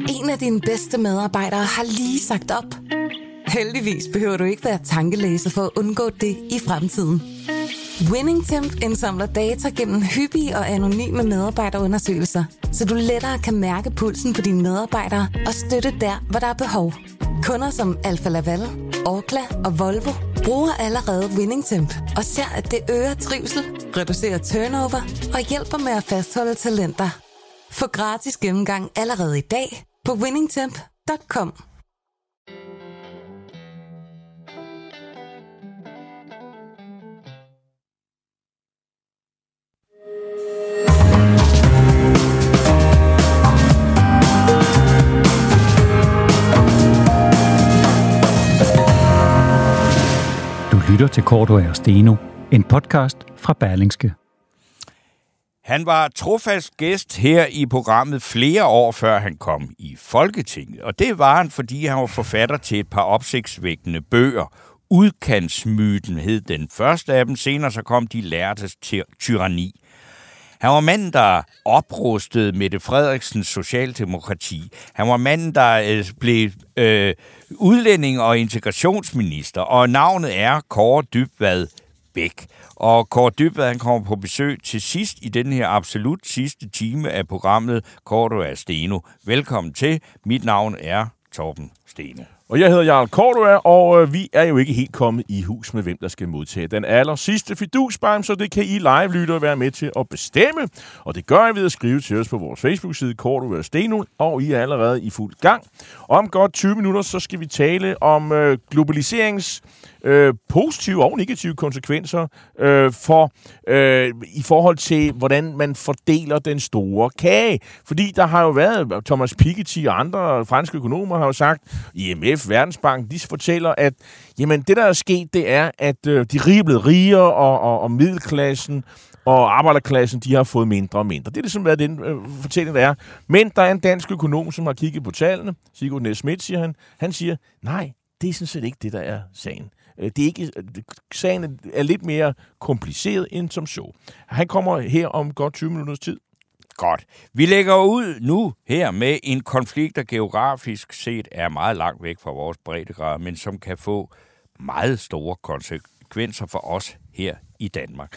En af dine bedste medarbejdere har lige sagt op. Heldigvis behøver du ikke være tankelæser for at undgå det i fremtiden. WinningTemp indsamler data gennem hyppige og anonyme medarbejderundersøgelser, så du lettere kan mærke pulsen på dine medarbejdere og støtte der, hvor der er behov. Kunder som Alfa Laval, Orkla og Volvo bruger allerede WinningTemp og ser, at det øger trivsel, reducerer turnover og hjælper med at fastholde talenter. Få gratis gennemgang allerede i dag på winningtemp.com. Lytter til Cordua og Steno, en podcast fra Berlingske. Han var trofast gæst her i programmet flere år før han kom i Folketinget. Og det var han, fordi han var forfatter til et par opsigtsvækkende bøger. Udkantsmyten hed den første af dem, senere så kom De Lærtes tyranni. Han var manden, der oprustede Mette Frederiksens socialdemokrati. Han var manden, der blev udlænding- og integrationsminister, og navnet er Kaare Dybvad Bek. Og Kaare Dybvad, han kommer på besøg til sidst i den her absolut sidste time af programmet Cordua og Steno. Velkommen til. Mit navn er Torben Steno. Og jeg hedder Jarl Cordua, og vi er jo ikke helt kommet i hus med, hvem der skal modtage den aller sidste fidusbarm, så det kan I live-lyttere være med til at bestemme. Og det gør I ved at skrive til os på vores Facebook-side, Cordua og Steno, og I er allerede i fuld gang. Om godt 20 minutter, så skal vi tale om globaliserings positive og negative konsekvenser i forhold til, hvordan man fordeler den store kage. Fordi der har jo været, Thomas Piketty og andre franske økonomer har jo sagt, IMF, Verdensbanken, de fortæller, at jamen, det der er sket, det er, at de rige er blevet rigere, og middelklassen og arbejderklassen, de har fået mindre og mindre. Det er ligesom, hvad den fortælling der er. Men der er en dansk økonom, som har kigget på tallene. Sigurd Næss Schmidt, siger han. Han siger, nej, det er sådan set ikke det, der er sagen. Det er ikke, sagen er lidt mere kompliceret end som så. Han kommer her om godt 20 minutters tid. Godt. Vi lægger ud nu her med en konflikt, der geografisk set er meget langt væk fra vores breddegrad, men som kan få meget store konsekvenser for os her i Danmark,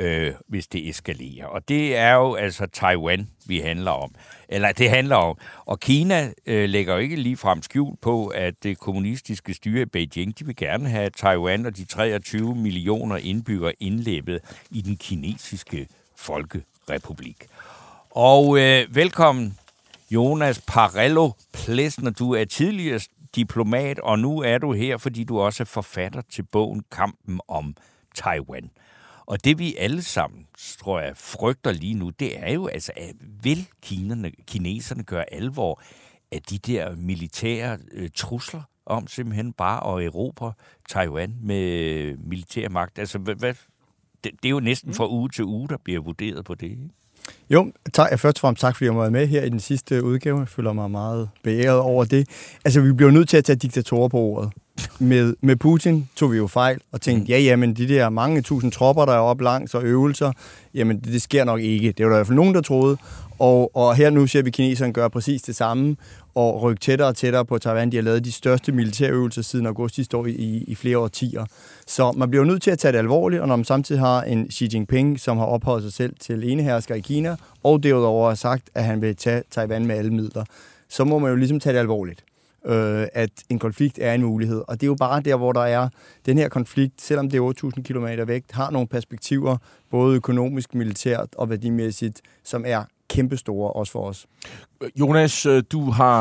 hvis det eskalerer. Og det er jo altså Taiwan, det handler om. Og Kina lægger jo ikke ligefrem skjul på, at det kommunistiske styre i Beijing, de vil gerne have Taiwan og de 23 millioner indbyggere indlæbet i den kinesiske folkerepublik. Og velkommen, Jonas Parello Plesner. Du er tidligere diplomat, og nu er du her, fordi du også er forfatter til bogen Kampen om Taiwan. Og det vi alle sammen, tror jeg, frygter lige nu, det er jo altså, at vil kineserne gøre alvor af de der militære trusler om simpelthen bare at erobre Taiwan med militær magt? Altså, det er jo næsten fra uge til uge, der bliver vurderet på det, ikke? Jo, først og fremmest tak, fordi jeg var med her i den sidste udgave. Jeg føler mig meget beæret over det. Altså, vi bliver nødt til at tage diktatorer på ordet. Med Putin tog vi jo fejl og tænkte, men de der mange tusind tropper, der er oppe langs og øvelser, jamen det sker nok ikke. Det var der i hvert fald nogen, der troede. Og her nu ser vi kineserne gøre præcis det samme og rykke tættere og tættere på Taiwan. De har lavet de største militærøvelser siden august sidste år i flere årtier. Så man bliver nødt til at tage det alvorligt, og når man samtidig har en Xi Jinping, som har ophøjet sig selv til enehersker i Kina, og derudover har sagt, at han vil tage Taiwan med alle midler, så må man jo ligesom tage det alvorligt. At en konflikt er en mulighed. Og det er jo bare der, hvor der er den her konflikt, selvom det er 8.000 kilometer væk, har nogle perspektiver, både økonomisk, militært og værdimæssigt, som er kæmpestore også for os. Jonas, du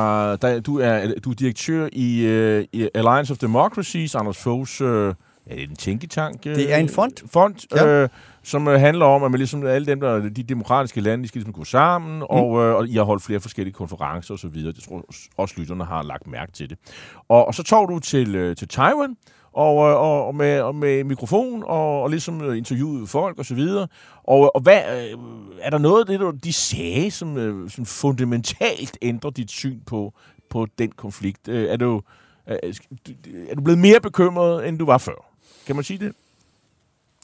er direktør i Alliance of Democracies, Anders Foghs en tænketank. Det er en fond. Som handler om, at man ligesom alle dem, de demokratiske lande, de skal ligesom gå sammen, og I har holdt flere forskellige konferencer og så videre. Det tror også lytterne har lagt mærke til det. Og så tog du til Taiwan, og med mikrofon, og ligesom interviewede folk og så videre. Og hvad, er der noget af det, de sagde, som fundamentalt ændrer dit syn på den konflikt? Er du blevet mere bekymret, end du var før? Kan man sige det?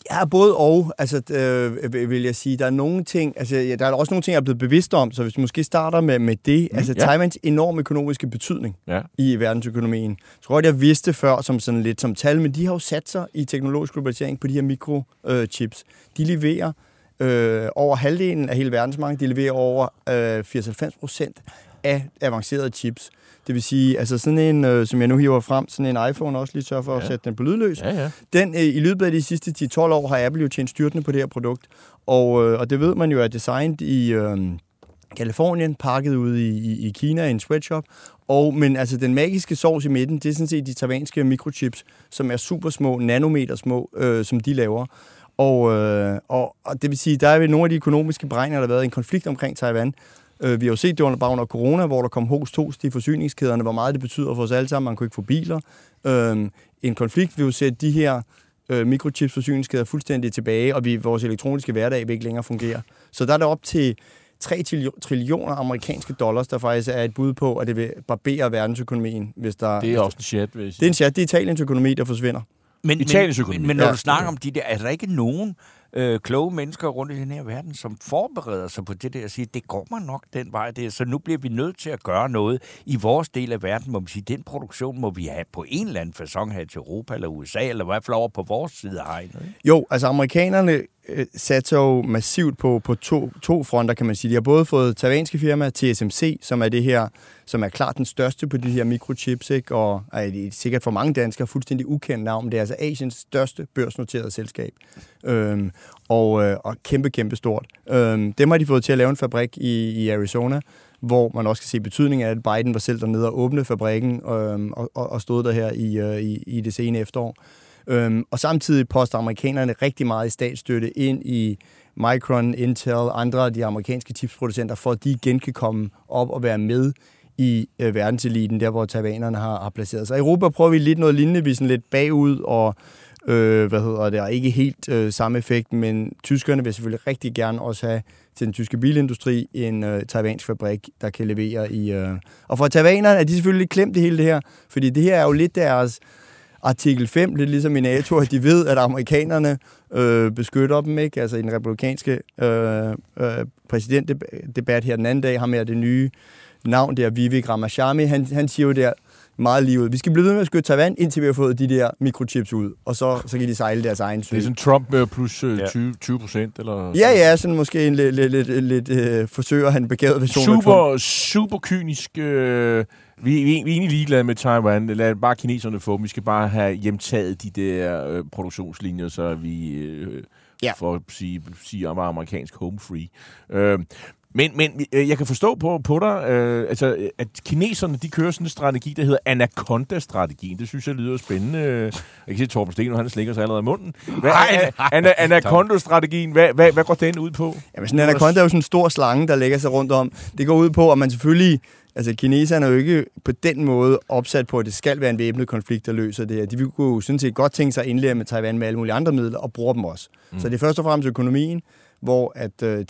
Ja, både og, altså, vil jeg sige. Der er nogle ting, altså, der er også nogle ting, jeg er blevet bevidst om, så hvis du måske starter med det, altså Taiwans enorme økonomiske betydning i verdensøkonomien. Jeg tror godt, jeg vidste før som sådan lidt som tal, men de har jo sat sig i teknologisk globalisering på de her mikrochips. De leverer over halvdelen af hele verdensmarkedet, de leverer over 80-90% af avancerede chips. Det vil sige, altså sådan en, som jeg nu hiver frem, sådan en iPhone også lige sørger for at sætte den på lydløs. Den, i løbet af de sidste 10-12 år har Apple jo tjent styrtende på det her produkt. Og det ved man jo er designet i Californien, pakket ude i Kina i en sweatshop. Men altså den magiske sovs i midten, det er sådan set de taiwanske mikrochips, som er super små, nanometer små, som de laver. Og det vil sige, der er ved nogle af de økonomiske beregninger, der har været en konflikt omkring Taiwan. Vi har jo set det under corona, hvor der kom host i forsyningskæderne, hvor meget det betyder for os alle sammen. Man kunne ikke få biler. En konflikt vil jo sætte de her mikrochips forsyningskæder fuldstændig tilbage, og vores elektroniske hverdag vil ikke længere fungere. Så der er det op til 3 trillioner amerikanske dollars, der faktisk er et bud på, at det vil barbere verdensøkonomien. Hvis der, det er også en chat, vil jeg sige. Det er en chat, det er Italiens økonomi, der forsvinder. Men når du snakker om de der, er der ikke nogen kloge mennesker rundt i den her verden, som forbereder sig på det der og siger, det går man nok den vej der, så nu bliver vi nødt til at gøre noget i vores del af verden, må man sige, den produktion må vi have på en eller anden facon her til Europa eller USA, eller i hvert fald over på vores side af hegnet. Jo, altså amerikanerne satser jo massivt på to fronter, kan man sige. De har både fået taiwanske firma, TSMC, som er det her, som er klart den største på de her mikrochips, ikke? Og er sikkert for mange danskere fuldstændig ukendt navn. Det er altså Asiens største børsnoterede selskab. Og kæmpe stort. Dem har de fået til at lave en fabrik i Arizona, hvor man også kan se betydningen af, at Biden var selv dernede og åbnede fabrikken og stod der her i det sene efterår. Og samtidig poster amerikanerne rigtig meget i statsstøtte ind i Micron, Intel, andre af de amerikanske chipsproducenter, for at de igen kan komme op og være med i verdenseliten, der hvor taiwanerne har placeret sig. I Europa prøver vi lidt noget lignende, vi er sådan lidt bagud, og ikke helt samme effekt, men tyskerne vil selvfølgelig rigtig gerne også have til den tyske bilindustri en taiwansk fabrik, der kan levere i... Og for taiwanerne er de selvfølgelig klemt i hele det her, fordi det her er jo lidt deres artikel 5, lidt ligesom i NATO, at de ved, at amerikanerne beskytter dem, ikke? Altså i den republikanske præsidentdebat her den anden dag, har med det nye navn der, Vivek Ramaswamy, han siger jo der meget lige ud. Vi skal blive ved med at beskytte Taiwan, indtil vi har fået de der mikrochips ud, og så kan de sejle deres egen sø. Det er sådan Trump med plus 20%, eller? Ja, sådan måske en lidt forsøger han begavet version. Super kynisk. Vi er egentlig ligeglade med Taiwan. Lad bare kineserne få dem. Vi skal bare have hjemtaget de der produktionslinjer, så vi for at sige amerikansk home free. Men jeg kan forstå på dig, at kineserne, de kører sådan en strategi, der hedder Anaconda-strategien. Det synes jeg lyder spændende. Jeg kan se, Torben Steno, han slikker sig allerede i munden. Anaconda-strategien, hvad går den ud på? Jamen, sådan en anaconda er jo sådan en stor slange, der lægger sig rundt om. Det går ud på, at man selvfølgelig... Altså, kineserne er jo ikke på den måde opsat på, at det skal være en væbnet konflikt, der løser det her. De vil jo sådan set godt tænke sig at indlære med Taiwan med alle mulige andre midler, og bruger dem også. Så det er først og fremmest økonomien, hvor at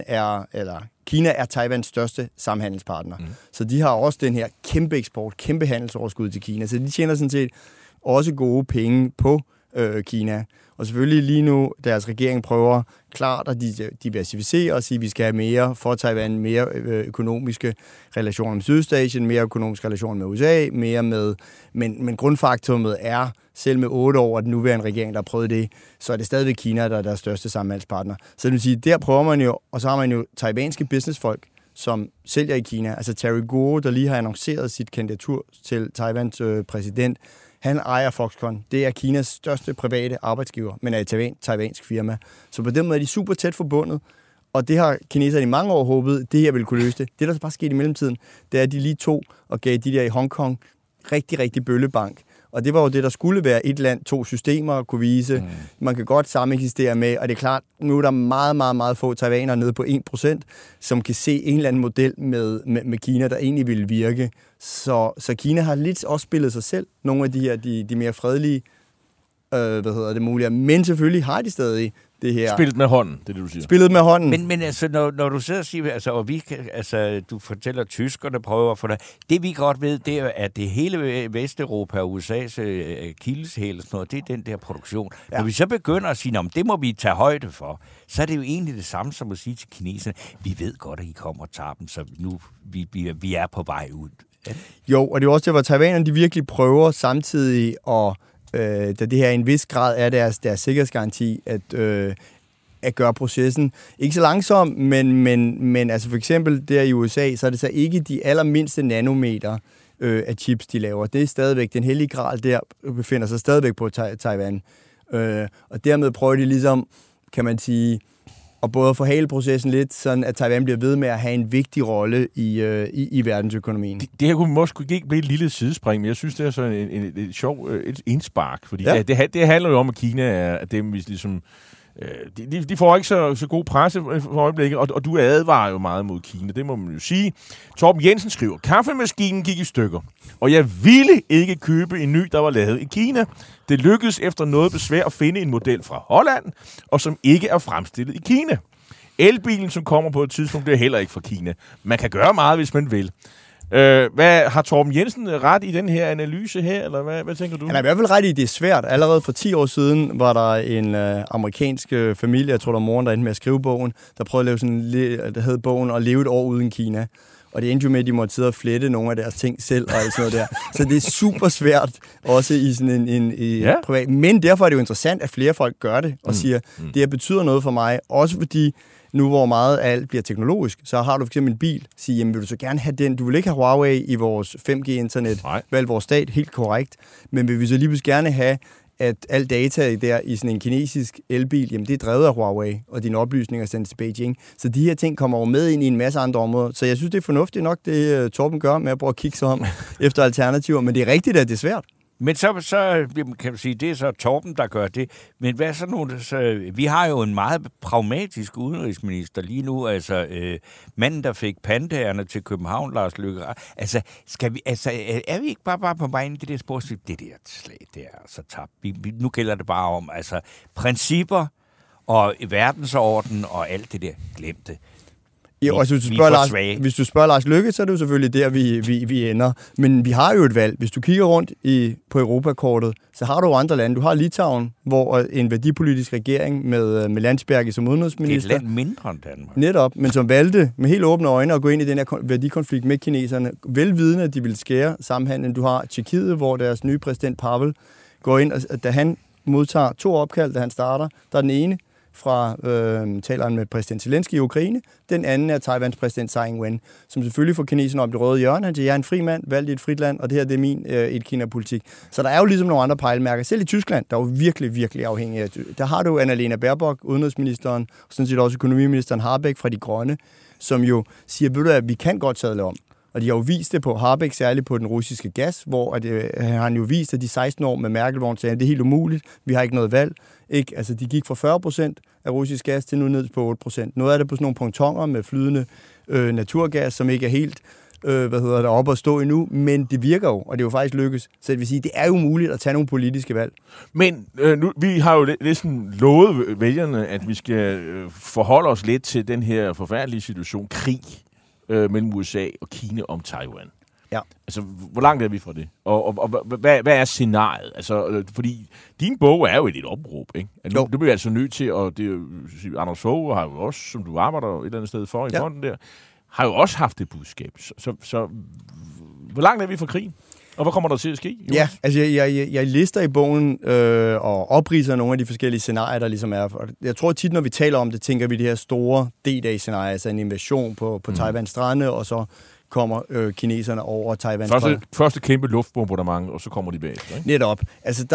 Kina er Taiwans største samhandelspartner. Så de har også den her kæmpe eksport, kæmpe handelsoverskud til Kina. Så de tjener sådan set også gode penge på Kina. Og selvfølgelig lige nu, deres regering prøver klart at diversificere og sige, at vi skal have mere for Taiwan, mere økonomiske relationer med Sydøstasien, mere økonomiske relationer med USA, mere med... Men grundfaktumet er, selv med 8 år af den nuværende regering, der har prøvet det, så er det stadigvæk Kina, der er deres største samhandelspartner. Så det vil sige, der prøver man jo, og så har man jo taiwanske businessfolk, som sælger i Kina. Altså Terry Gou, der lige har annonceret sit kandidatur til Taiwans præsident, han ejer Foxconn. Det er Kinas største private arbejdsgiver, men er et taiwansk firma. Så på den måde er de super tæt forbundet, og det har kineserne i mange år håbet, det her ville kunne løse det. Det, der bare skete i mellemtiden, det er, at de lige tog og gav de der i Hongkong rigtig bøllebank. Og det var jo det, der skulle være et land, 2 systemer at kunne vise. Man kan godt sameksistere med, og det er klart, nu er der meget få taiwanere nede på 1%, som kan se en eller anden model med Kina, der egentlig ville virke. Så Kina har lidt også spillet sig selv, nogle af de her, de mere fredelige, mulige. Men selvfølgelig har de stadig det her. Spillet med hånden, det er det, du siger. Spillet med hånden. Men altså, når du sidder og siger, altså, og vi kan, altså, du fortæller, at tyskerne prøver for dig. Det vi godt ved, det er, at det hele Vesteuropa og USA's kildeshæl og sådan noget, det er den der produktion. Ja. Når vi så begynder at sige, det må vi tage højde for, så er det jo egentlig det samme som at sige til kineserne, vi ved godt, at I kommer og tager dem, så nu vi er på vej ud. Ja. Jo, og det er også det, hvor taiwanerne de virkelig prøver samtidig at, da det her i en vis grad er deres sikkerhedsgaranti, at gøre processen ikke så langsom, men altså for eksempel der i USA, så er det så ikke de allermindste nanometer af chips, de laver. Det er stadigvæk, den hellige gral der befinder sig stadigvæk på Taiwan. Og dermed prøver de ligesom, kan man sige, og både forhale processen lidt, sådan at Taiwan bliver ved med at have en vigtig rolle i verdensøkonomien. Det her kunne måske ikke blive et lille sidespring, men jeg synes, det er sådan et sjov indspark, fordi det handler jo om, at Kina er dem, hvis ligesom de får ikke så god presse for øjeblikket, og du advarer jo meget mod Kina, det må man jo sige. Torben Jensen skriver, kaffemaskinen gik i stykker, og jeg ville ikke købe en ny, der var lavet i Kina. Det lykkedes efter noget besvær at finde en model fra Holland, og som ikke er fremstillet i Kina. Elbilen, som kommer på et tidspunkt, det er heller ikke fra Kina. Man kan gøre meget, hvis man vil. Har Torben Jensen ret i den her analyse her, eller hvad tænker du? Han er i hvert fald ret i, det er svært. Allerede for 10 år siden var der en amerikansk familie, jeg tror der var moren, der endte med at skrive bogen, der prøvede at lave sådan, der hed bogen, at leve et år uden Kina. Og det endte jo med, at de måtte sidde og flette nogle af deres ting selv og alt sådan noget der. Så det er super svært, også i sådan en privat. Men derfor er det jo interessant, at flere folk gør det og siger, det her betyder noget for mig, også fordi nu hvor meget af alt bliver teknologisk, så har du for eksempel en bil, siger, jamen vil du så gerne have den? Du vil ikke have Huawei i vores 5G-internet, valg vores stat, helt korrekt, men vil vi så lige pludselig gerne have, at al data der i sådan en kinesisk elbil, jamen det er drevet af Huawei, og dine oplysninger sendes til Beijing. Så de her ting kommer jo med ind i en masse andre områder. Så jeg synes, det er fornuftigt nok, det Torben gør med at prøve at kigge sig om efter alternativer, men det er rigtigt, at det er svært. Men så kan man sige, det er så Torben, der gør det. Men hvad så nu? Vi har jo en meget pragmatisk udenrigsminister lige nu, altså manden, der fik pandaerne til København, Lars Løkke. Altså, er vi ikke bare på vej ind i det der spor? Det der slag, det er så tabt. Nu gælder det bare om, altså, principper og verdensorden og alt det der. Glem det. Jo, altså, hvis du spørger Lars Løkke, så er det jo selvfølgelig der, vi ender. Men vi har jo et valg. Hvis du kigger rundt på Europakortet, så har du jo andre lande. Du har Litauen, hvor en værdipolitisk regering med Landsbergis som udenrigsminister. Det er et land mindre end Danmark. Netop, men som valgte med helt åbne øjne at gå ind i den her værdikonflikt med kineserne. Velvidende, at de vil skære samhandlen. Du har Tjekkiet, hvor deres nye præsident Pavel går ind, og da han modtager 2 opkald, da han starter, der er den ene fra taleren med præsident Zelensky i Ukraine. Den anden er Taiwans præsident Tsai Ing-wen, som selvfølgelig får kineserne op i det røde hjørne. Han siger, jeg er en fri mand, valgt i et frit land, og det her det er min et-Kina-politik. Så der er jo ligesom nogle andre pejlemærker. Selv i Tyskland, der er jo virkelig, virkelig afhængig af. Der har du Annalena Baerbock, udenrigsministeren, og sådan set også økonomiministeren Habeck fra De Grønne, som jo siger, ved du at vi kan godt sadle om. Og de har jo vist det på Habeck, særligt på den russiske gas, hvor han jo vist, at de 16 år med Merkel-vogn sagde, at det er helt umuligt, vi har ikke noget valg. Ikke? Altså, de gik fra 40% af russisk gas til nu ned på 8%. Noget af det på sådan nogle pontoner med flydende naturgas, som ikke er helt oppe at stå endnu, men det virker jo, og det er jo faktisk lykkes. Så det vil sige, det er jo muligt at tage nogle politiske valg. Men nu, vi har jo næsten lovet vælgerne, at vi skal forholde os lidt til den her forfærdelige situation, krig mellem USA og Kina om Taiwan. Ja. Altså, hvor langt er vi fra det? Og hvad er scenariet? Altså, fordi din bog er jo et opråb, ikke? Altså, du bliver altså nødt til, og det Anders Fogh har jo også, som du arbejder et eller andet sted for i fonden der, har jo også haft det budskab. Så hvor langt er vi fra krigen? Og hvad kommer der til at ske? Ja, altså jeg lister i bogen og opriser nogle af de forskellige scenarier, der ligesom er. Jeg tror tit, når vi taler om det, tænker vi det her store D-Day-scenarie, altså en invasion på Taiwans strande, og så kommer kineserne over Taiwans strande. Første kæmpe luftbombardement, og så kommer de bagefter, ikke? Netop. Altså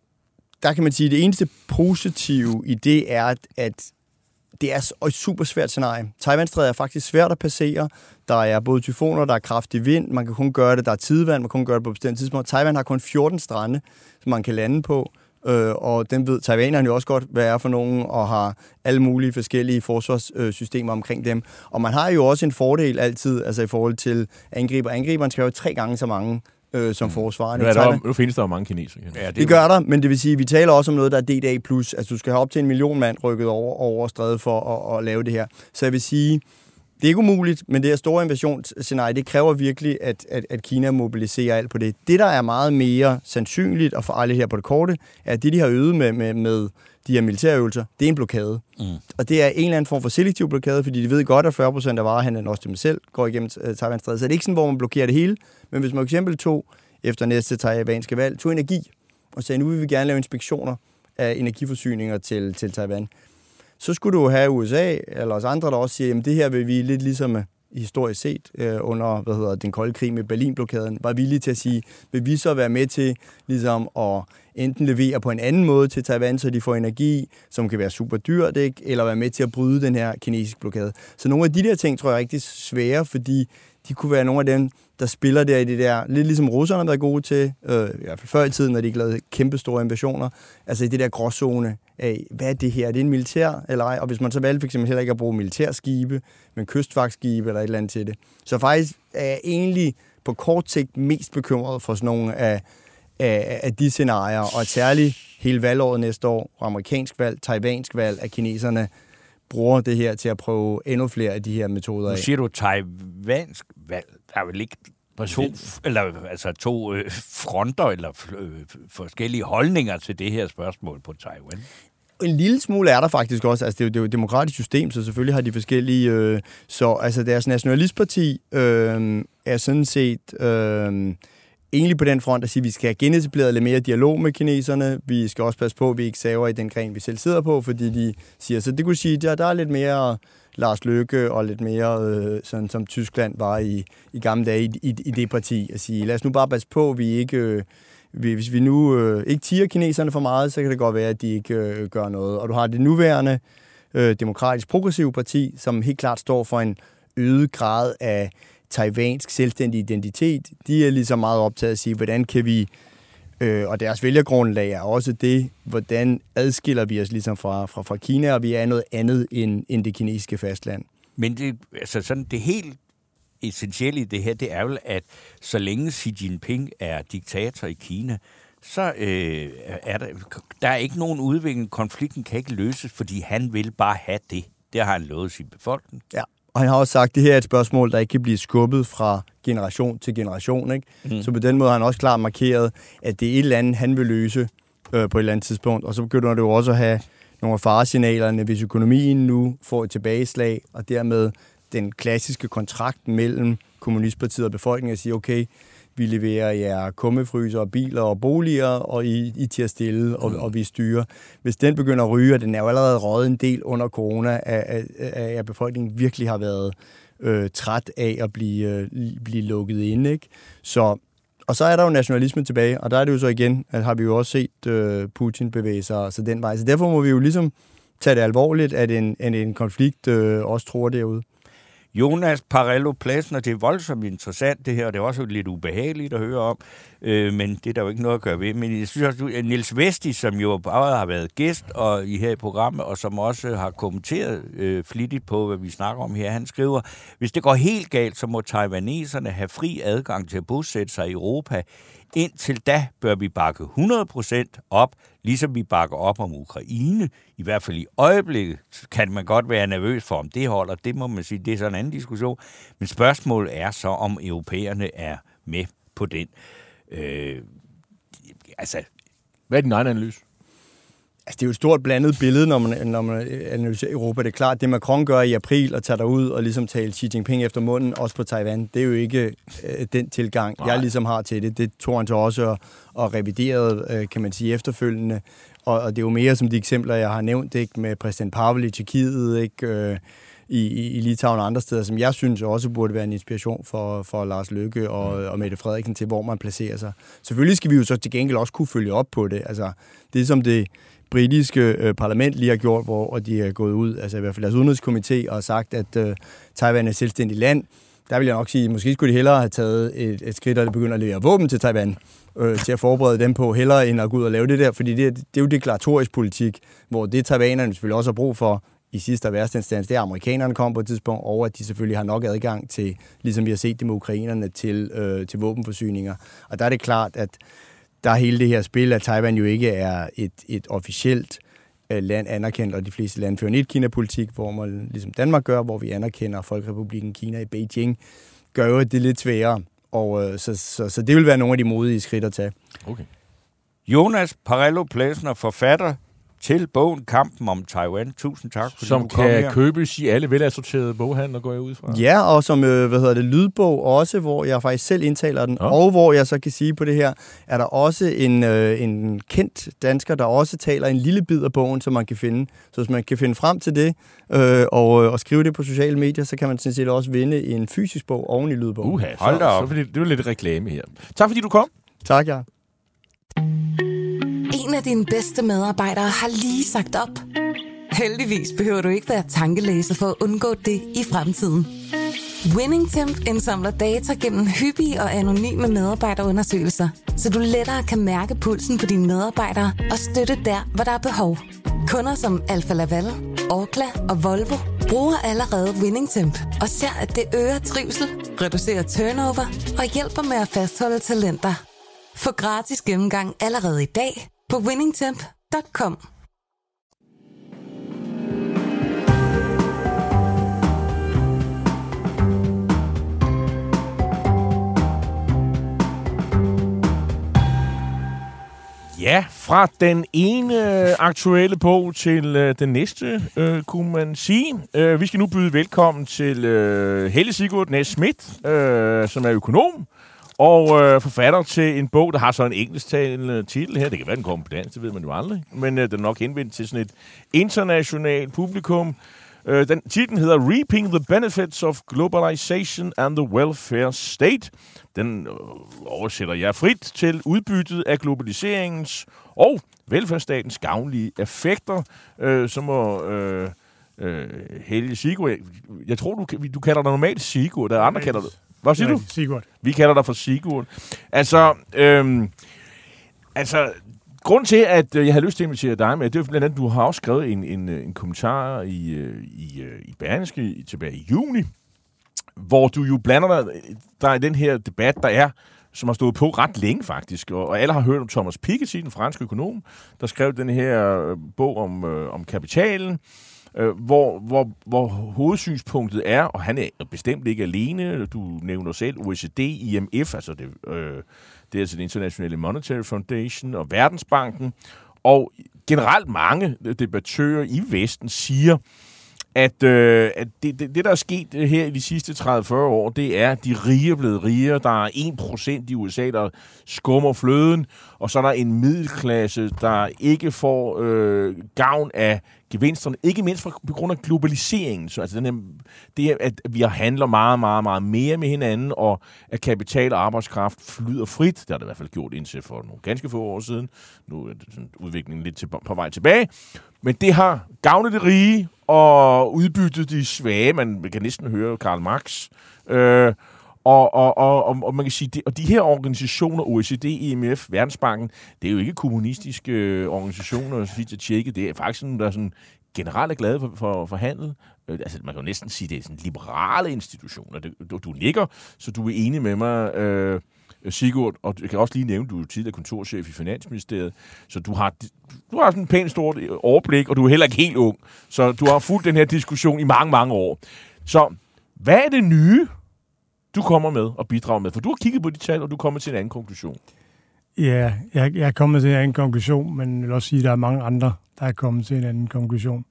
der kan man sige, at det eneste positive i det er, at det er et super svært scenarie. Taiwanstrædet er faktisk svært at passere. Der er både tyfoner, der er kraftig vind. Man kan kun gøre det, der er tidevand, man kan kun gøre det på et bestemt tidspunkt. Taiwan har kun 14 strande, som man kan lande på. Og den ved taiwanerne jo også godt, hvad er for nogen, og har alle mulige forskellige forsvarssystemer omkring dem. Og man har jo også en fordel altid, altså i forhold til angriber. Angriberen skal jo 3 gange så mange som forsvarende. Nu findes der jo mange kinesere. Ja, det gør der, men det vil sige, at vi taler også om noget, der er DDA+. Altså, du skal have op til 1 million mand rykket over strædet for at lave det her. Så jeg vil sige, det er ikke umuligt, men det her store invasionsscenarie, det kræver virkelig, at Kina mobiliserer alt på det. Det, der er meget mere sandsynligt, og for alle her på det korte, er, at det, de har øvet med de her militærøvelser, det er en blokade. Og det er en eller anden form for selektiv blokade, fordi de ved godt, at 40% af varehandlen, også dem selv, går igennem Taiwan-strædet. Så det er ikke sådan, hvor man blokerer det hele, men hvis man for eksempel efter næste taiwanske valg, tog energi, og sagde, nu vil vi gerne lave inspektioner af energiforsyninger til Taiwan, så skulle du have USA, eller os andre, der også siger, jamen det her vil vi lidt ligesom historisk set under den kolde krig med Berlin-blokaden, var villige til at sige, vil vi så være med til ligesom at enten levere på en anden måde til Taiwan, så de får energi, som kan være super dyrt, ikke? Eller være med til at bryde den her kinesiske blokade. Så nogle af de der ting, tror jeg er rigtig svære, fordi de kunne være nogle af dem, der spiller der i det der, lidt ligesom russerne, der er gode til, i hvert fald før i tiden, når de ikke lavede kæmpe store invasioner, altså i det der gråzone af, hvad er det her? Er det en militær eller ej? Og hvis man så valgte for eksempel heller ikke at bruge militærskibe, men kystvagtskibe eller et eller andet til det. Så faktisk er jeg egentlig på kort sigt mest bekymret for sådan nogle af de scenarier, og særligt hele valgåret næste år, amerikansk valg, taiwansk valg, at kineserne bruger det her til at prøve endnu flere af de her metoder af. Nu siger du taiwansk valg. Der er vel ikke to fronter eller forskellige holdninger til det her spørgsmål på Taiwan? En lille smule er der faktisk også. Altså, det er jo et demokratisk system, så selvfølgelig har de forskellige... så altså, deres nationalistparti er sådan set... egentlig på den front at sige, at vi skal have genetableret lidt mere dialog med kineserne. Vi skal også passe på, at vi ikke saver i den gren, vi selv sidder på, fordi de siger, så det kunne sige, at der er lidt mere Lars Løkke og lidt mere, sådan som Tyskland var i gamle dage i det parti, at sige, lad os nu bare passe på, at vi ikke... Hvis vi nu ikke tiger kineserne for meget, så kan det godt være, at de ikke gør noget. Og du har det nuværende demokratisk progressive parti, som helt klart står for en øget grad af taiwansk selvstændig identitet. De er ligesom meget optaget at sige, hvordan kan vi, og deres vælgergrundlag er også det, hvordan adskiller vi os ligesom fra Kina, og vi er noget andet end det kinesiske fastland. Men det, altså sådan det helt essentielle i det her, det er vel, at så længe Xi Jinping er diktator i Kina, så er der er ikke nogen udvikling. Konflikten kan ikke løses, fordi han vil bare have det. Det har han lovet sin befolkning. Ja. Og han har også sagt, at det her er et spørgsmål, der ikke kan blive skubbet fra generation til generation. Ikke? Så på den måde har han også klart markeret, at det er et eller andet, han vil løse på et eller andet tidspunkt. Og så begynder det jo også at have nogle af faresignalerne, hvis økonomien nu får et tilbageslag, og dermed den klassiske kontrakt mellem kommunistpartiet og befolkningen at sige, okay, vi leverer jer kummefryser og biler og boliger, og I til at stille, og vi styrer. Hvis den begynder at ryge, og den er jo allerede røget en del under corona, at befolkningen virkelig har været træt af at blive lukket inde. Ikke? Og så er der jo nationalismen tilbage, og der er det jo så igen, at har vi jo også set Putin bevæge sig så den vej. Så derfor må vi jo ligesom tage det alvorligt, at en konflikt også tror derude. Jonas Parello Pladsen, det er voldsomt interessant det her, og det er også lidt ubehageligt at høre om, men det er der jo ikke noget at gøre ved. Men jeg synes også, at Niels Vesti, som jo bare har været gæst i her i programmet, og som også har kommenteret flittigt på, hvad vi snakker om her, han skriver, hvis det går helt galt, så må taiwaneserne have fri adgang til at bosætte sig i Europa. Indtil da bør vi bakke 100% op, ligesom vi bakker op om Ukraine. I hvert fald i øjeblikket kan man godt være nervøs for, om det holder. Det må man sige, det er sådan en anden diskussion. Men spørgsmålet er så, om europæerne er med på den. Hvad er din egen analyse? Altså, det er jo et stort blandet billede, når man analyserer Europa. Det er klart, det Macron gør i april og tager derud og ligesom tale Xi Jinping efter munden, også på Taiwan, det er jo ikke den tilgang, jeg ligesom har til det. Det tog han så også og reviderede, kan man sige, efterfølgende. Og det er jo mere som de eksempler, jeg har nævnt, ikke, med præsident Pavel i Tjekkiet, ikke, i Litauen og andre steder, som jeg synes også burde være en inspiration for Lars Løkke og Mette Frederiksen til, hvor man placerer sig. Selvfølgelig skal vi jo så til gengæld også kunne følge op på det. Altså, det som det britiske parlament lige har gjort, hvor de er gået ud, altså i hvert fald deres udenrigskomité, og har sagt, at Taiwan er et selvstændigt land. Der vil jeg nok sige, måske skulle de hellere have taget et skridt, og begynde at levere våben til Taiwan, til at forberede dem på, hellere end at gå ud og lave det der, fordi det er jo deklaratorisk politik, hvor det taiwanerne selvfølgelig også har brug for, i sidste og værste instans, det er, amerikanerne kommer på et tidspunkt, og at de selvfølgelig har nok adgang til, ligesom vi har set det med ukrainerne, til våbenforsyninger. Og der er det klart, at der er hele det her spil, at Taiwan jo ikke er et officielt land anerkendt, og de fleste lande fører en etkina-politik, hvor man, ligesom Danmark gør, hvor vi anerkender Folkerepublikken Kina i Beijing, gør jo det lidt sværere. Og så det vil være nogle af de modige skridt at tage. Okay. Jonas Parello Plesner, forfatter til bogen Kampen om Taiwan. Tusind tak, fordi som du kom her. Som kan købes i alle velassorterede boghandler, går jeg ud fra. Ja, og som lydbog også, hvor jeg faktisk selv indtaler den, og hvor jeg så kan sige på det her, er der også en kendt dansker, der også taler en lille bid af bogen, som man kan finde. Så hvis man kan finde frem til det, og skrive det på sociale medier, så kan man sådan set også vinde en fysisk bog oven i lydbogen. Hold da op. Så det var lidt reklame her. Tak fordi du kom. Tak, ja. En af dine bedste medarbejdere har lige sagt op. Heldigvis behøver du ikke være tankelæser for at undgå det i fremtiden. WinningTemp indsamler data gennem hyppige og anonyme medarbejderundersøgelser, så du lettere kan mærke pulsen på dine medarbejdere og støtte der, hvor der er behov. Kunder som Alfa Laval, Orkla og Volvo bruger allerede WinningTemp og ser, at det øger trivsel, reducerer turnover og hjælper med at fastholde talenter. Få gratis gennemgang allerede i dag på winningtemp.com. Ja, fra den ene aktuelle bog til den næste, kunne man sige. Vi skal nu byde velkommen til Helle Sigurd Næs Schmidt, som er økonom og forfatter til en bog, der har så en engelsktalende titel her. Det kan være, den kommer på dansk, det ved man jo aldrig. Men den er nok henvendt til sådan et internationalt publikum. Titlen hedder Reaping the Benefits of Globalization and the Welfare State. Den oversætter jeg frit til udbyttet af globaliseringens og velfærdsstatens gavnlige effekter, som må Helge Sigurd. Jeg tror, du kalder dig normalt Sigurd, der andre kalder det. Hvad siger du? Sigurd. Vi kalder dig for Sigurd. Altså, grunden til, at jeg havde lyst til at invitere dig med, det er blandt andet, du har også skrevet en kommentar i Berlingske tilbage i juni, hvor du jo blander dig i den her debat, der er, som har stået på ret længe faktisk, og alle har hørt om Thomas Piketty, den franske økonom, der skrev den her bog om kapitalen, hvor hovedsynspunktet er, og han er bestemt ikke alene, du nævner selv OECD, IMF, altså det er altså det internationale Monetary Foundation og Verdensbanken, og generelt mange debattører i Vesten siger, at det, der er sket her i de sidste 30-40 år, det er, at de rige er blevet rigere. Der er 1% i USA, der skummer fløden, og så er der en middelklasse, der ikke får gavn af gevinsterne, ikke mindst på grund af globaliseringen. Så altså det, at vi handler meget, meget, meget mere med hinanden, og at kapital og arbejdskraft flyder frit. Det har det i hvert fald gjort indtil for nogle ganske få år siden. Nu er udviklingen lidt på vej tilbage. Men det har gavnet det rige og udbyttet de svage. Man kan næsten høre Karl Marx. Og man kan sige, og de her organisationer, OECD, IMF, Verdensbanken, det er jo ikke kommunistiske organisationer, så vidt jeg tjekker. Det er faktisk sådan, der er sådan generelt er glade for handel. Altså, man kan jo næsten sige, det er sådan liberale institutioner. Du nikker, så du er enig med mig, Sigurd, og jeg kan også lige nævne, du er tidligere kontorchef i Finansministeriet, så du har sådan en pænt stort overblik, og du er heller ikke helt ung, så du har fulgt den her diskussion i mange, mange år. Så hvad er det nye, du kommer med og bidrager med? For du har kigget på de tal, og du kommer til en anden konklusion. Ja, jeg er kommet til en anden konklusion, men jeg vil også sige, at der er mange andre, der er kommet til en anden konklusion.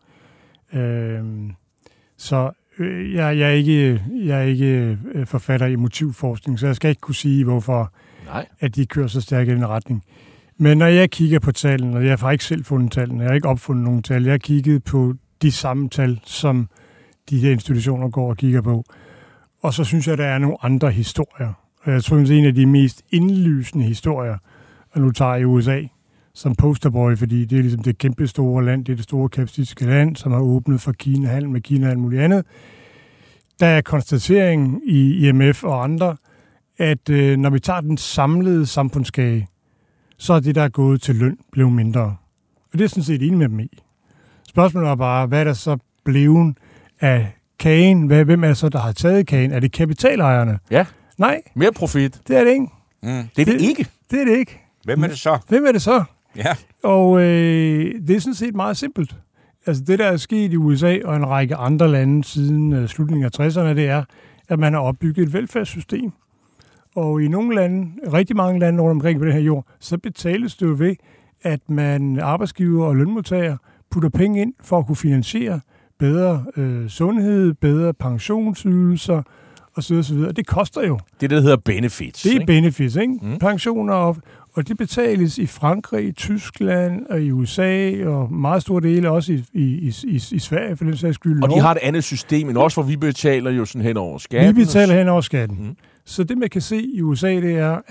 Jeg er ikke forfatter i motivforskning, så jeg skal ikke kunne sige, hvorfor at de kører så stærkt i den retning. Men når jeg kigger på tallene, og jeg har ikke selv fundet tallene, jeg har ikke opfundet nogen tal, jeg har kigget på de samme tal, som de her institutioner går og kigger på. Og så synes jeg, at der er nogle andre historier. Og jeg tror, at en af de mest indlysende historier, og nu tager jeg USA som posterboy, fordi det er ligesom det kæmpe store land, det er det store kapitalistiske land, som har åbnet for Kina-handel med Kina og alt muligt andet. Der er konstateringen i IMF og andre, at når vi tager den samlede samfundskage, så er det, der er gået til løn, blevet mindre. Og det er sådan set enig med dem i. Spørgsmålet er bare, hvad er der så blevet af kagen? Hvem er det så, der har taget kagen? Er det kapitalejerne? Ja. Nej. Mere profit. Det er det ikke. Det er det ikke. Det er det ikke. Hvem er det så? Hvem er det så? Ja. Og det er sådan set meget simpelt. Altså det, der er sket i USA og en række andre lande siden slutningen af 60'erne, det er, at man har opbygget et velfærdssystem. Og i nogle lande, rigtig mange lande rundt omkring på den her jord, så betales det jo ved, at man arbejdsgiver og lønmodtager putter penge ind for at kunne finansiere bedre sundhed, bedre pensionsydelser osv. Det koster jo. Det der hedder benefits. Det er benefits, ikke? Pensioner og det betales i Frankrig, i Tyskland og i USA og meget store dele også i Sverige for den sags skyld. Og de har et andet system, end også hvor vi betaler jo sådan hen over skatten. Vi betaler hen over skatten. Så det man kan se i USA, det er,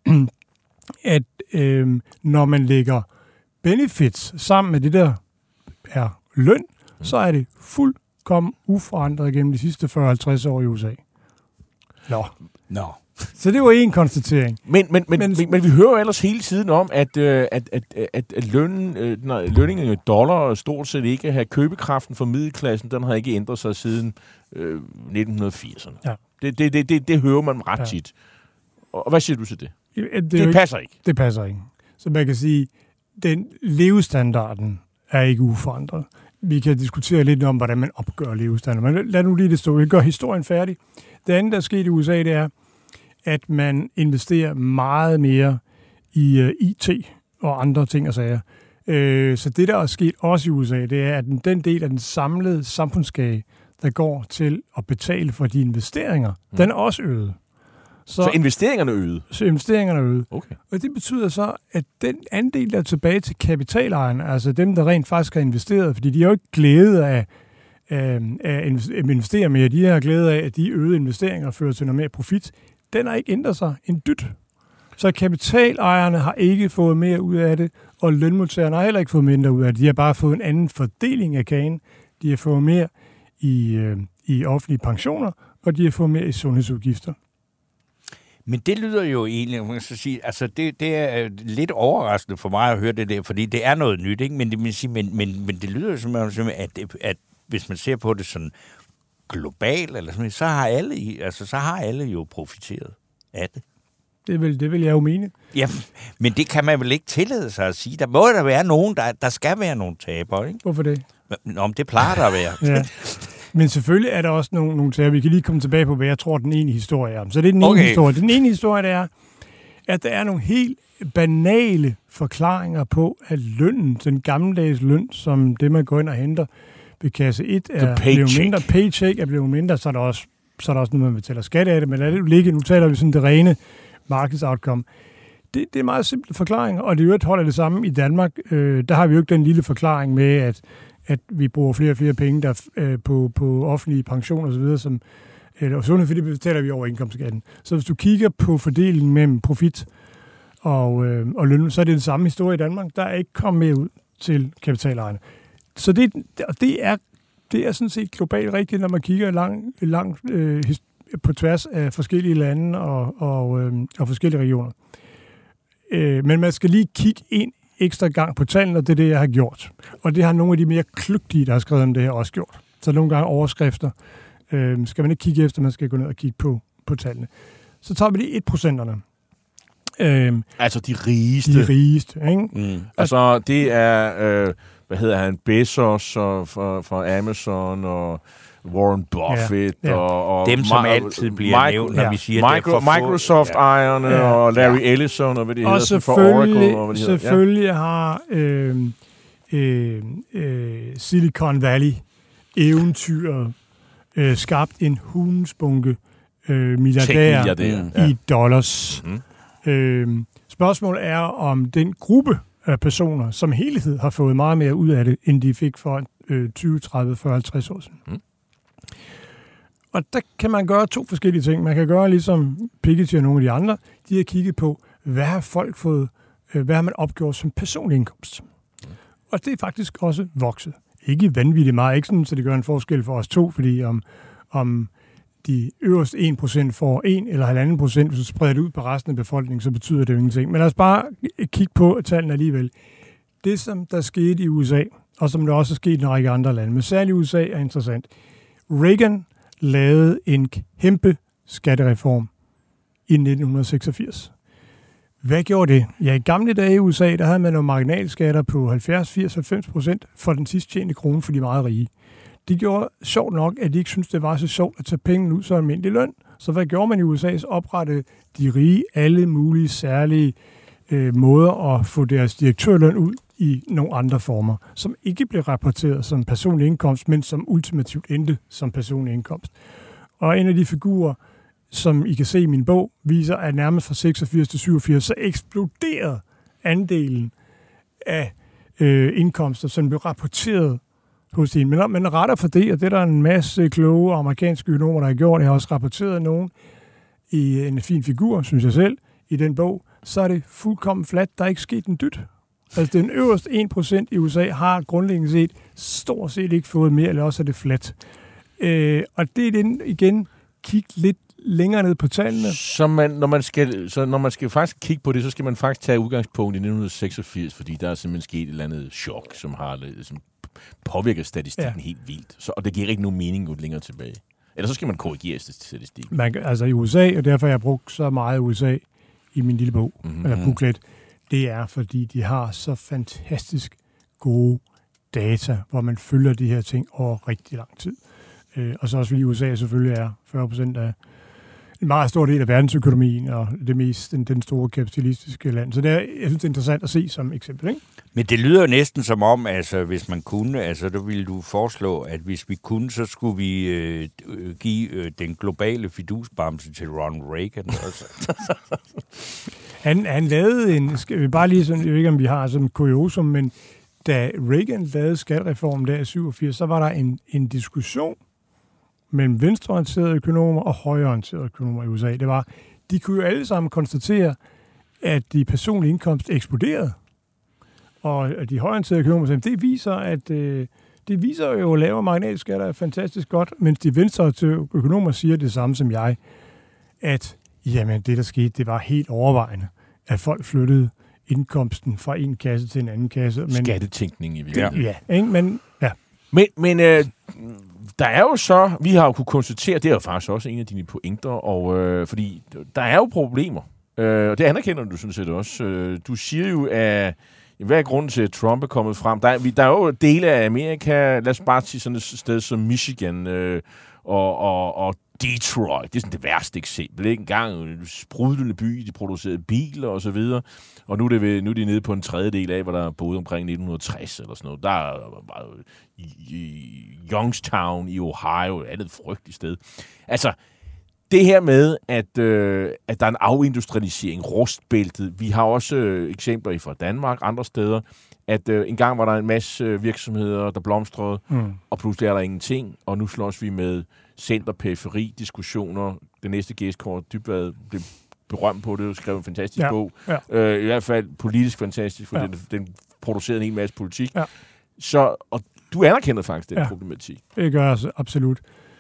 at når man lægger benefits sammen med det der er løn, så er det fuldkommen uforandret gennem de sidste 40-50 år i USA. Nå. Så det var en konstatering. Men vi hører ellers hele tiden om, at lønningerne i dollar stort set ikke har købekraften for middelklassen. Den har ikke ændret sig siden 1980'erne. Ja. Det hører man ret tit. Og hvad siger du til det? Det passer ikke. Det passer ikke. Så man kan sige, den levestandarden er ikke uforandret. Vi kan diskutere lidt om, hvordan man opgør levestandarden. Men lad nu lige det stå. Vi gør historien færdig. Det andet, der er sket i USA, det er, at man investerer meget mere i IT og andre ting og sager. Så det, der er sket også i USA, det er, at den del af den samlede samfundskage, der går til at betale for de investeringer, den er også øget. Så investeringerne er øget? Så investeringerne er øget. Okay. Og det betyder så, at den andel, der er tilbage til kapitalejerne, altså dem, der rent faktisk har investeret, fordi de har jo ikke glæde af at investere mere, de har glæde af, at de øgede investeringer fører til noget mere profit, den har ikke ændret sig en dyt. Så kapitalejerne har ikke fået mere ud af det, og lønmodtagerne har heller ikke fået mindre ud af det. De har bare fået en anden fordeling af kagen. De har fået mere i offentlige pensioner, og de har fået mere i sundhedsudgifter. Men det lyder jo egentlig, man skal sige, altså det er lidt overraskende for mig at høre det der, fordi det er noget nyt, ikke? Men det lyder jo som at hvis man ser på det sådan globalt, eller sådan, så har alle jo profiteret af det. Det vil jeg jo mene. Ja, men det kan man vel ikke tillade sig at sige. Der må der være nogen, der skal være nogle tabere, ikke? Hvorfor det? Om det plejer der at være. Ja. Men selvfølgelig er der også nogle taber. Vi kan lige komme tilbage på, hvad jeg tror, den ene historie er. Så det er den ene historie. Den ene historie, det er, at der er nogle helt banale forklaringer på, at lønnen, den gammeldags løn, som det, man går ind og henter ved kasse 1, er blevet mindre. Paycheck er blevet mindre, så er der også noget, man betaler skat af det. Men lad det ligge. Nu taler vi sådan det rene markedsoutcome. Det er meget simple forklaringer, og det øvrigt holder det samme i Danmark. Der har vi jo ikke den lille forklaring med, at vi bruger flere og flere penge der, på offentlige pensioner og så videre, eller sundhed, fordi det betaler vi over indkomstskatten. Så hvis du kigger på fordelingen mellem profit og løn, så er det den samme historie i Danmark. Der er ikke kommet mere ud til kapitalejerne. Så det er sådan set globalt rigtigt, når man kigger langt på tværs af forskellige lande og forskellige regioner. Men man skal lige kigge en ekstra gang på tallene, og det er det, jeg har gjort. Og det har nogle af de mere kløgtige, der har skrevet om det her, også gjort. Så nogle gange overskrifter skal man ikke kigge efter, man skal gå ned og kigge på tallene. Så tager vi lige 1%'erne. Altså de rigeste. De rigeste, ikke? Altså det er, hvad hedder han, Bezos for Amazon og Warren Buffett og dem, som altid bliver nævnt, når vi siger det for Microsoft-ejerne og Larry Ellison og hvad det hedder for Oracle. Og hvad det selvfølgelig har Silicon Valley-eventyret skabt en hulensbunke milliardærer i dollars. Spørgsmålet er, om den gruppe af personer som helhed har fået meget mere ud af det, end de fik for 20, 30, 40, 50 år siden. Og der kan man gøre to forskellige ting. Man kan gøre ligesom Piketty og nogle af de andre. De har kigget på, hvad har folk fået, hvad har man opgjort som personlig indkomst. Og det er faktisk også vokset. Ikke vanvittigt meget, ikke sådan, så det gør en forskel for os to, fordi om de øverste 1% får 1 eller 1,5%, hvis du spreder det ud på resten af befolkningen, så betyder det jo ingenting. Men lad os bare kigge på tallene alligevel. Det, som der skete i USA og som det også er sket i en række andre lande, men særligt USA er interessant. Reagan lavede en kæmpe skattereform i 1986. Hvad gjorde det? Ja, i gamle dage i USA, der havde man nogle marginalskatter på 70, 80, 90% for den sidst tjente krone for de meget rige. De gjorde sjovt nok, at de ikke syntes, det var så sjovt at tage penge ud som almindelig løn. Så hvad gjorde man i USA? Så oprettede de rige alle mulige særlige måder at få deres direktørløn ud i nogle andre former, som ikke blev rapporteret som personlig indkomst, men som ultimativt endte som personlig indkomst. Og en af de figurer, som I kan se i min bog, viser, at nærmest fra 86 til 87, så eksploderede andelen af indkomster, som blev rapporteret hos en. Men man retter for det, og det er der en masse kloge amerikanske økonomer, der har gjort. Jeg har også rapporteret nogen i en fin figur, synes jeg selv, i den bog. Så er det fuldkommen fladt. Der er ikke sket en dyt. Altså den øverste 1% i USA har grundlæggende set stort set ikke fået mere, eller også er det fladt. Og det er den igen, kig lidt længere ned på tallene. Så når man skal faktisk kigge på det, så skal man faktisk tage udgangspunkt i 1986, fordi der er simpelthen sket et eller andet chok, som påvirker statistikken helt vildt. Og det giver ikke nogen mening gå længere tilbage. Eller så skal man korrigere statistikken. Altså i USA, og derfor har jeg brugt så meget USA i min lille bog, eller booklet, det er, fordi de har så fantastisk gode data, hvor man følger de her ting over rigtig lang tid. Og så også fordi USA selvfølgelig er 40% af en meget stor del af verdensøkonomien, og den store kapitalistiske land. Så det er, jeg synes, det er interessant at se som eksempel, ikke? Men det lyder næsten som om, altså hvis man kunne, altså der ville du foreslå, at hvis vi kunne, så skulle vi give den globale fidusbamse til Ronald Reagan også. Han lavede en, skal vi bare lige sådan, jeg ved ikke, om vi har sådan en kuriosum, men da Reagan lavede skattereformen der i 87, så var der en diskussion mellem venstreorienterede økonomer og højreorienterede økonomer i USA. Det var, de kunne jo alle sammen konstatere, at de personlige indkomst eksploderede. Og de højreorienterede økonomer sagde, det viser jo, at lavere marginalskatter er fantastisk godt, mens de venstreorienterede økonomer siger det samme som jeg, at jamen, det der skete, det var helt overvejende, at folk flyttede indkomsten fra en kasse til en anden kasse. Men skattetænkning i virkeligheden. Ja, ikke? Men ja. Men der er jo så, vi har jo kunne konstatere, det er jo faktisk også en af dine pointer, og fordi der er jo problemer, og det anerkender du sådan set også. Du siger jo, at hvad er grunden til, at Trump er kommet frem? Der er jo dele af Amerika, lad os bare sige sådan et sted som Michigan og Detroit. Det er sådan det værste eksempel. Ikke? En gang en sprudlende by, de producerede biler og så videre, og nu er de nede på en tredjedel af, hvor der boede omkring 1960 eller sådan noget. Der er Youngstown i Ohio, et andet frygteligt sted. Altså, det her med, at der er en afindustrialisering, rustbæltet. Vi har også eksempler fra Danmark, andre steder, at engang var der en masse virksomheder, der blomstrede, og pludselig er der ingenting, og nu slås vi med center-periferi-diskussioner. Det næste gæstkort, Dybvad, blev berømt på det, og skrev en fantastisk bog. Ja. I hvert fald politisk fantastisk, for den producerede en hel masse politik. Ja. Så, og du anerkender faktisk den problematik. Det gør jeg absolut.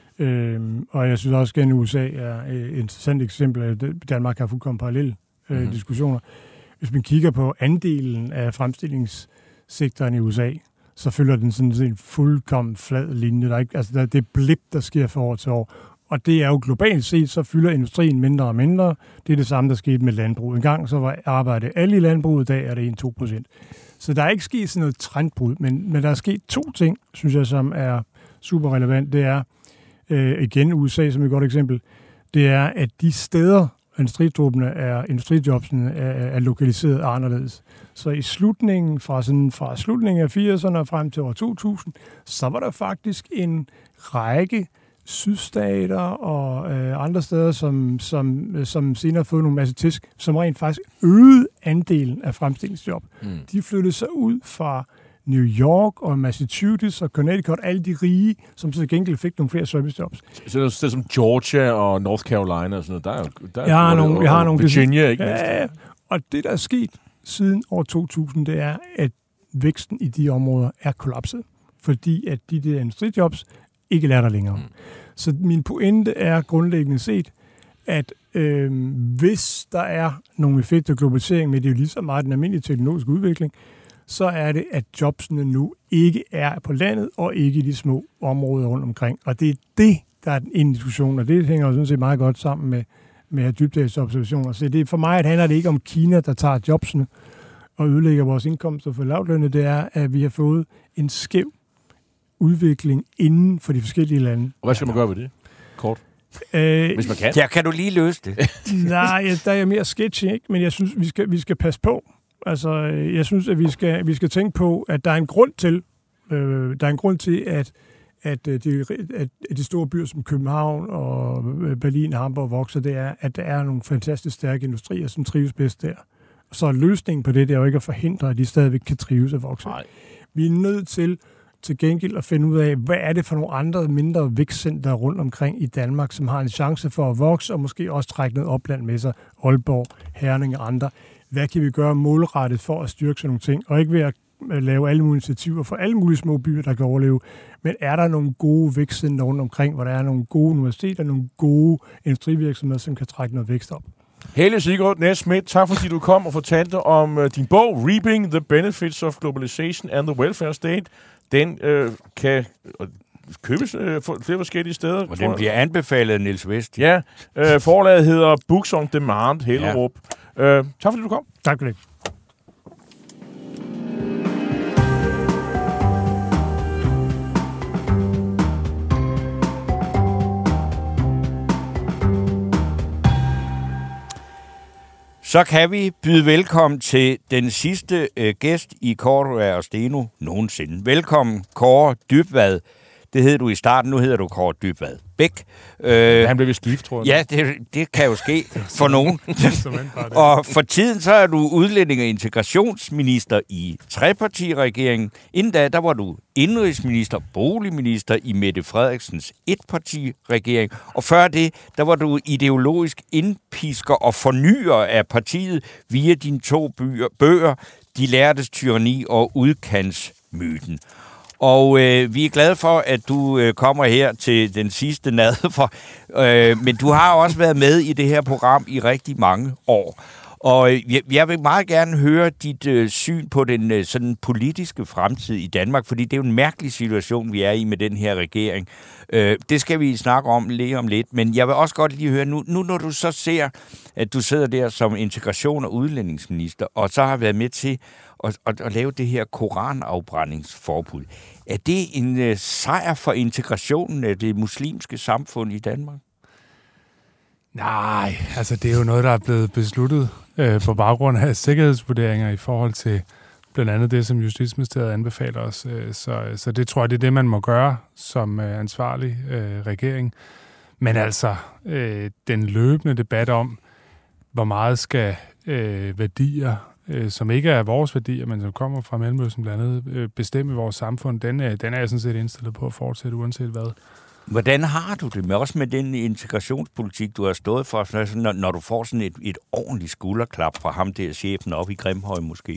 Og jeg synes også, at USA er et interessant eksempel, at Danmark har fuldkommen parallelle diskussioner. Hvis man kigger på andelen af fremstillingssektoren i USA, så følger den sådan en fuldkommen flad linje. Der er ikke, altså det er blip, der sker fra år til år. Og det er jo globalt set, så fylder industrien mindre og mindre. Det er det samme, der skete med landbruget. En gang så var arbejdet alle i landbruget, i dag er det 1-2%. Så der er ikke sket sådan noget trendbrud, men der er sket 2 ting, synes jeg, som er super relevant. Det er, igen USA som et godt eksempel, det er, at de steder, industrijobsene er lokaliseret anderledes. Så i slutningen, fra slutningen af 80'erne og frem til år 2000, så var der faktisk en række sydstater og andre steder, som senere har fået nogle masse tisk, som rent faktisk øgede andelen af fremstillingsjob. De flyttede sig ud fra New York og Massachusetts og Connecticut, alle de rige, som til gengæld fik nogle flere servicejobs. Så det er som Georgia og North Carolina og sådan noget. Jeg har nogle Virginia, ikke mindst. Ja, og det, der er sket siden år 2000, det er, at væksten i de områder er kollapset, fordi at de der industrijobs ikke er der længere. Så min pointe er grundlæggende set, at hvis der er nogle effekter af globalisering, men det er jo lige så meget den almindelige teknologiske udvikling, så er det, at jobsene nu ikke er på landet og ikke i de små områder rundt omkring. Og det er det, der er en diskussion, og det hænger jo sådan set meget godt sammen med Dybdahls observationer. Så det, for mig handler det ikke om Kina, der tager jobsene og ødelægger vores indkomster for lavtlønnet. Det er, at vi har fået en skæv udvikling inden for de forskellige lande. Og hvad skal man gøre ved det? Kort. Hvis man kan. Ja, kan du lige løse det? Nej, der er jeg mere sketchy, ikke? Men jeg synes, vi skal passe på. Altså, jeg synes, at vi skal tænke på, at der er en grund til, at de store byer som København og Berlin og Hamburg vokser, det er, at der er nogle fantastisk stærke industrier, som trives bedst der. Og så er løsningen på det, det er jo ikke at forhindre, at de stadigvæk kan trives og vokse. Nej. Vi er nødt til gengæld at finde ud af, hvad er det for nogle andre mindre vækstcenter rundt omkring i Danmark, som har en chance for at vokse, og måske også trække noget opland med sig, Aalborg, Herning og andre. Hvad kan vi gøre målrettet for at styrke sådan nogle ting? Og ikke ved at lave alle mulige initiativer for alle mulige små byer, der kan overleve. Men er der nogle gode vækstcenter rundt omkring, hvor der er nogle gode universiteter, nogle gode industrivirksomheder, som kan trække noget vækst op? Helge Sigurd Næss-Schmidt, tak fordi du kom og fortalte om din bog, Reaping the Benefits of Globalization and the Welfare State. Den kan købes flere forskellige steder. Og den bliver anbefalet af Niels Vest. Ja, forlaget hedder Books on Demand, Hellerup. Ja. Tak fordi du kom. Tak for det. Så kan vi byde velkommen til den sidste gæst i Cordua og Steno nogensinde. Velkommen, Kåre Dybvad. Det hed du i starten, nu hedder du Kåre Dybvad Bæk. Han blev ved skift, tror jeg. Ja, det kan jo ske for nogen. Og for tiden så er du udlænding- og integrationsminister i trepartiregeringen. Inden da, der var du indrigsminister, boligminister i Mette Frederiksens etpartiregering. Og før det, der var du ideologisk indpisker og fornyer af partiet via dine 2 bøger, De lærtes tyranni og udkantsmyten. Og vi er glade for, at du kommer her til den sidste nadver. Men du har også været med i det her program i rigtig mange år. Og jeg vil meget gerne høre dit syn på den sådan politiske fremtid i Danmark, fordi det er jo en mærkelig situation, vi er i med den her regering. Det skal vi snakke om lige om lidt, men jeg vil også godt lige høre, nu når du så ser, at du sidder der som integration- og udlændingsminister, og så har været med til at lave det her koranafbrændingsforbud. Er det en sejr for integrationen af det muslimske samfund i Danmark? Nej, altså det er jo noget, der er blevet besluttet på baggrund af sikkerhedsvurderinger i forhold til blandt andet det, som Justitsministeriet anbefaler os. Så det tror jeg, det er det, man må gøre som ansvarlig regering. Men altså, den løbende debat om, hvor meget skal værdier, som ikke er vores værdier, men som kommer fra Mellemøsten blandt andet, bestemme vores samfund, den er jeg sådan set indstillet på at fortsætte, uanset hvad. Hvordan har du det med, også med den integrationspolitik, du har stået for, når du får sådan et ordentligt skulderklap fra ham der chefen op i Grimhøj måske?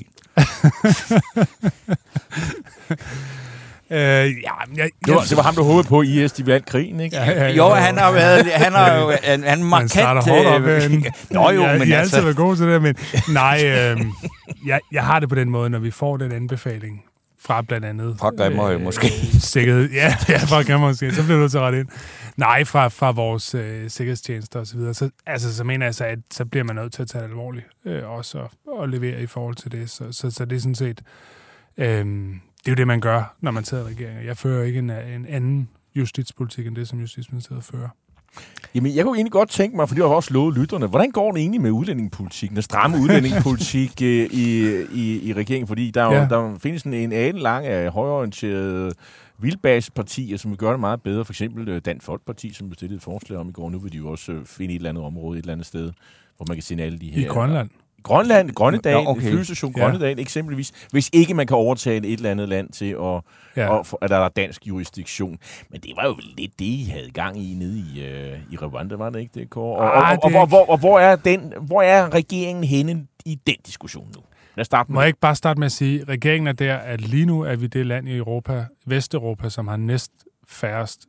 Det var ham, der håbede på, IS, de vandt krigen, ikke? Jo, han har været, han markant... Man starter hårdt op. Men jeg har altid været god til det, men nej, jeg har det på den måde, når vi får den anbefaling fra blandt andet... Fra Grimhøj måske. Sikkerhed, ja, fra Grimhøj måske, så bliver du til ret ind. Nej, fra vores sikkerhedstjenester og så videre. Så mener jeg at så bliver man nødt til at tage det alvorligt, også at levere i forhold til det. Så det er sådan set... det er jo det, man gør, når man tager regeringer. Jeg fører ikke en anden justitspolitik end det, som Justitsministeriet fører. Jamen, jeg kunne egentlig godt tænke mig, for det har også lovet lytterne, hvordan går det egentlig med udlændingepolitikken, den stramme udlændingepolitik i regeringen? Fordi der findes en alenlang af højreorienterede vildbasepartier, som vil gøre det meget bedre. For eksempel Dansk Folkeparti, som bestillede et forslag om i går. Nu vil de jo også finde et eller andet område, et eller andet sted, hvor man kan sende alle de her... I Grønland? Grønnedal, okay. Flyvestation Grønnedal eksempelvis, hvis ikke man kan overtale et eller andet land til, at der er dansk jurisdiktion. Men det var jo lidt det, I havde gang i nede i Rwanda, var det ikke det, Kåre? Og hvor er regeringen henne i den diskussion nu? Må jeg ikke bare starte med at sige, at regeringen er der, at lige nu er vi det land i Europa, Vesteuropa, som har næst færrest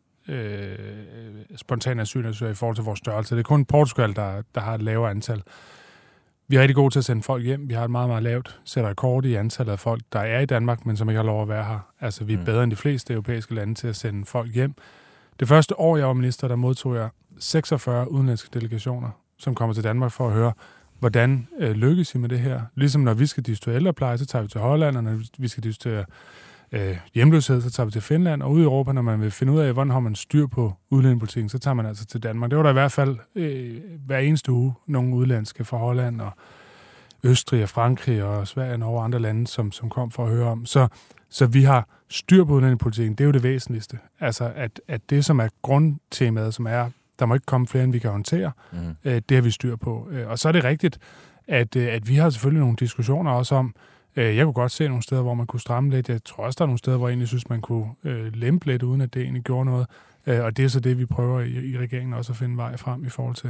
spontane asylansøgere i forhold til vores størrelse. Det er kun Portugal, der har et lavere antal. Vi er rigtig gode til at sende folk hjem. Vi har et meget, meget lavt sætter rekord i antallet af folk, der er i Danmark, men som ikke har lov at være her. Altså, vi er bedre end de fleste europæiske lande til at sende folk hjem. Det første år, jeg var minister, der modtog jeg 46 udenlandske delegationer, som kommer til Danmark for at høre, hvordan lykkes I med det her? Ligesom når vi skal diskutere ældrepleje, så tager vi til Holland, og når vi skal diskutere hjemløshed, så tager vi til Finland, og ude i Europa, når man vil finde ud af, hvordan har man styr på udlændingepolitikken, så tager man altså til Danmark. Det var der i hvert fald hver eneste uge nogle udlandske fra Holland og Østrig og Frankrig og Sverige og Norge og andre lande, som kom for at høre om. Så vi har styr på udlændingepolitikken. Det er jo det væsentligste. Altså, at det, som er grundtemaet, som er, der må ikke komme flere, end vi kan håndtere, det har vi styr på. Og så er det rigtigt, at vi har selvfølgelig nogle diskussioner også om, jeg kunne godt se nogle steder, hvor man kunne stramme lidt. Jeg tror også, der er nogle steder, hvor jeg egentlig synes, man kunne lempe lidt, uden at det egentlig gjorde noget. Og det er så det, vi prøver i regeringen også at finde vej frem i forhold til.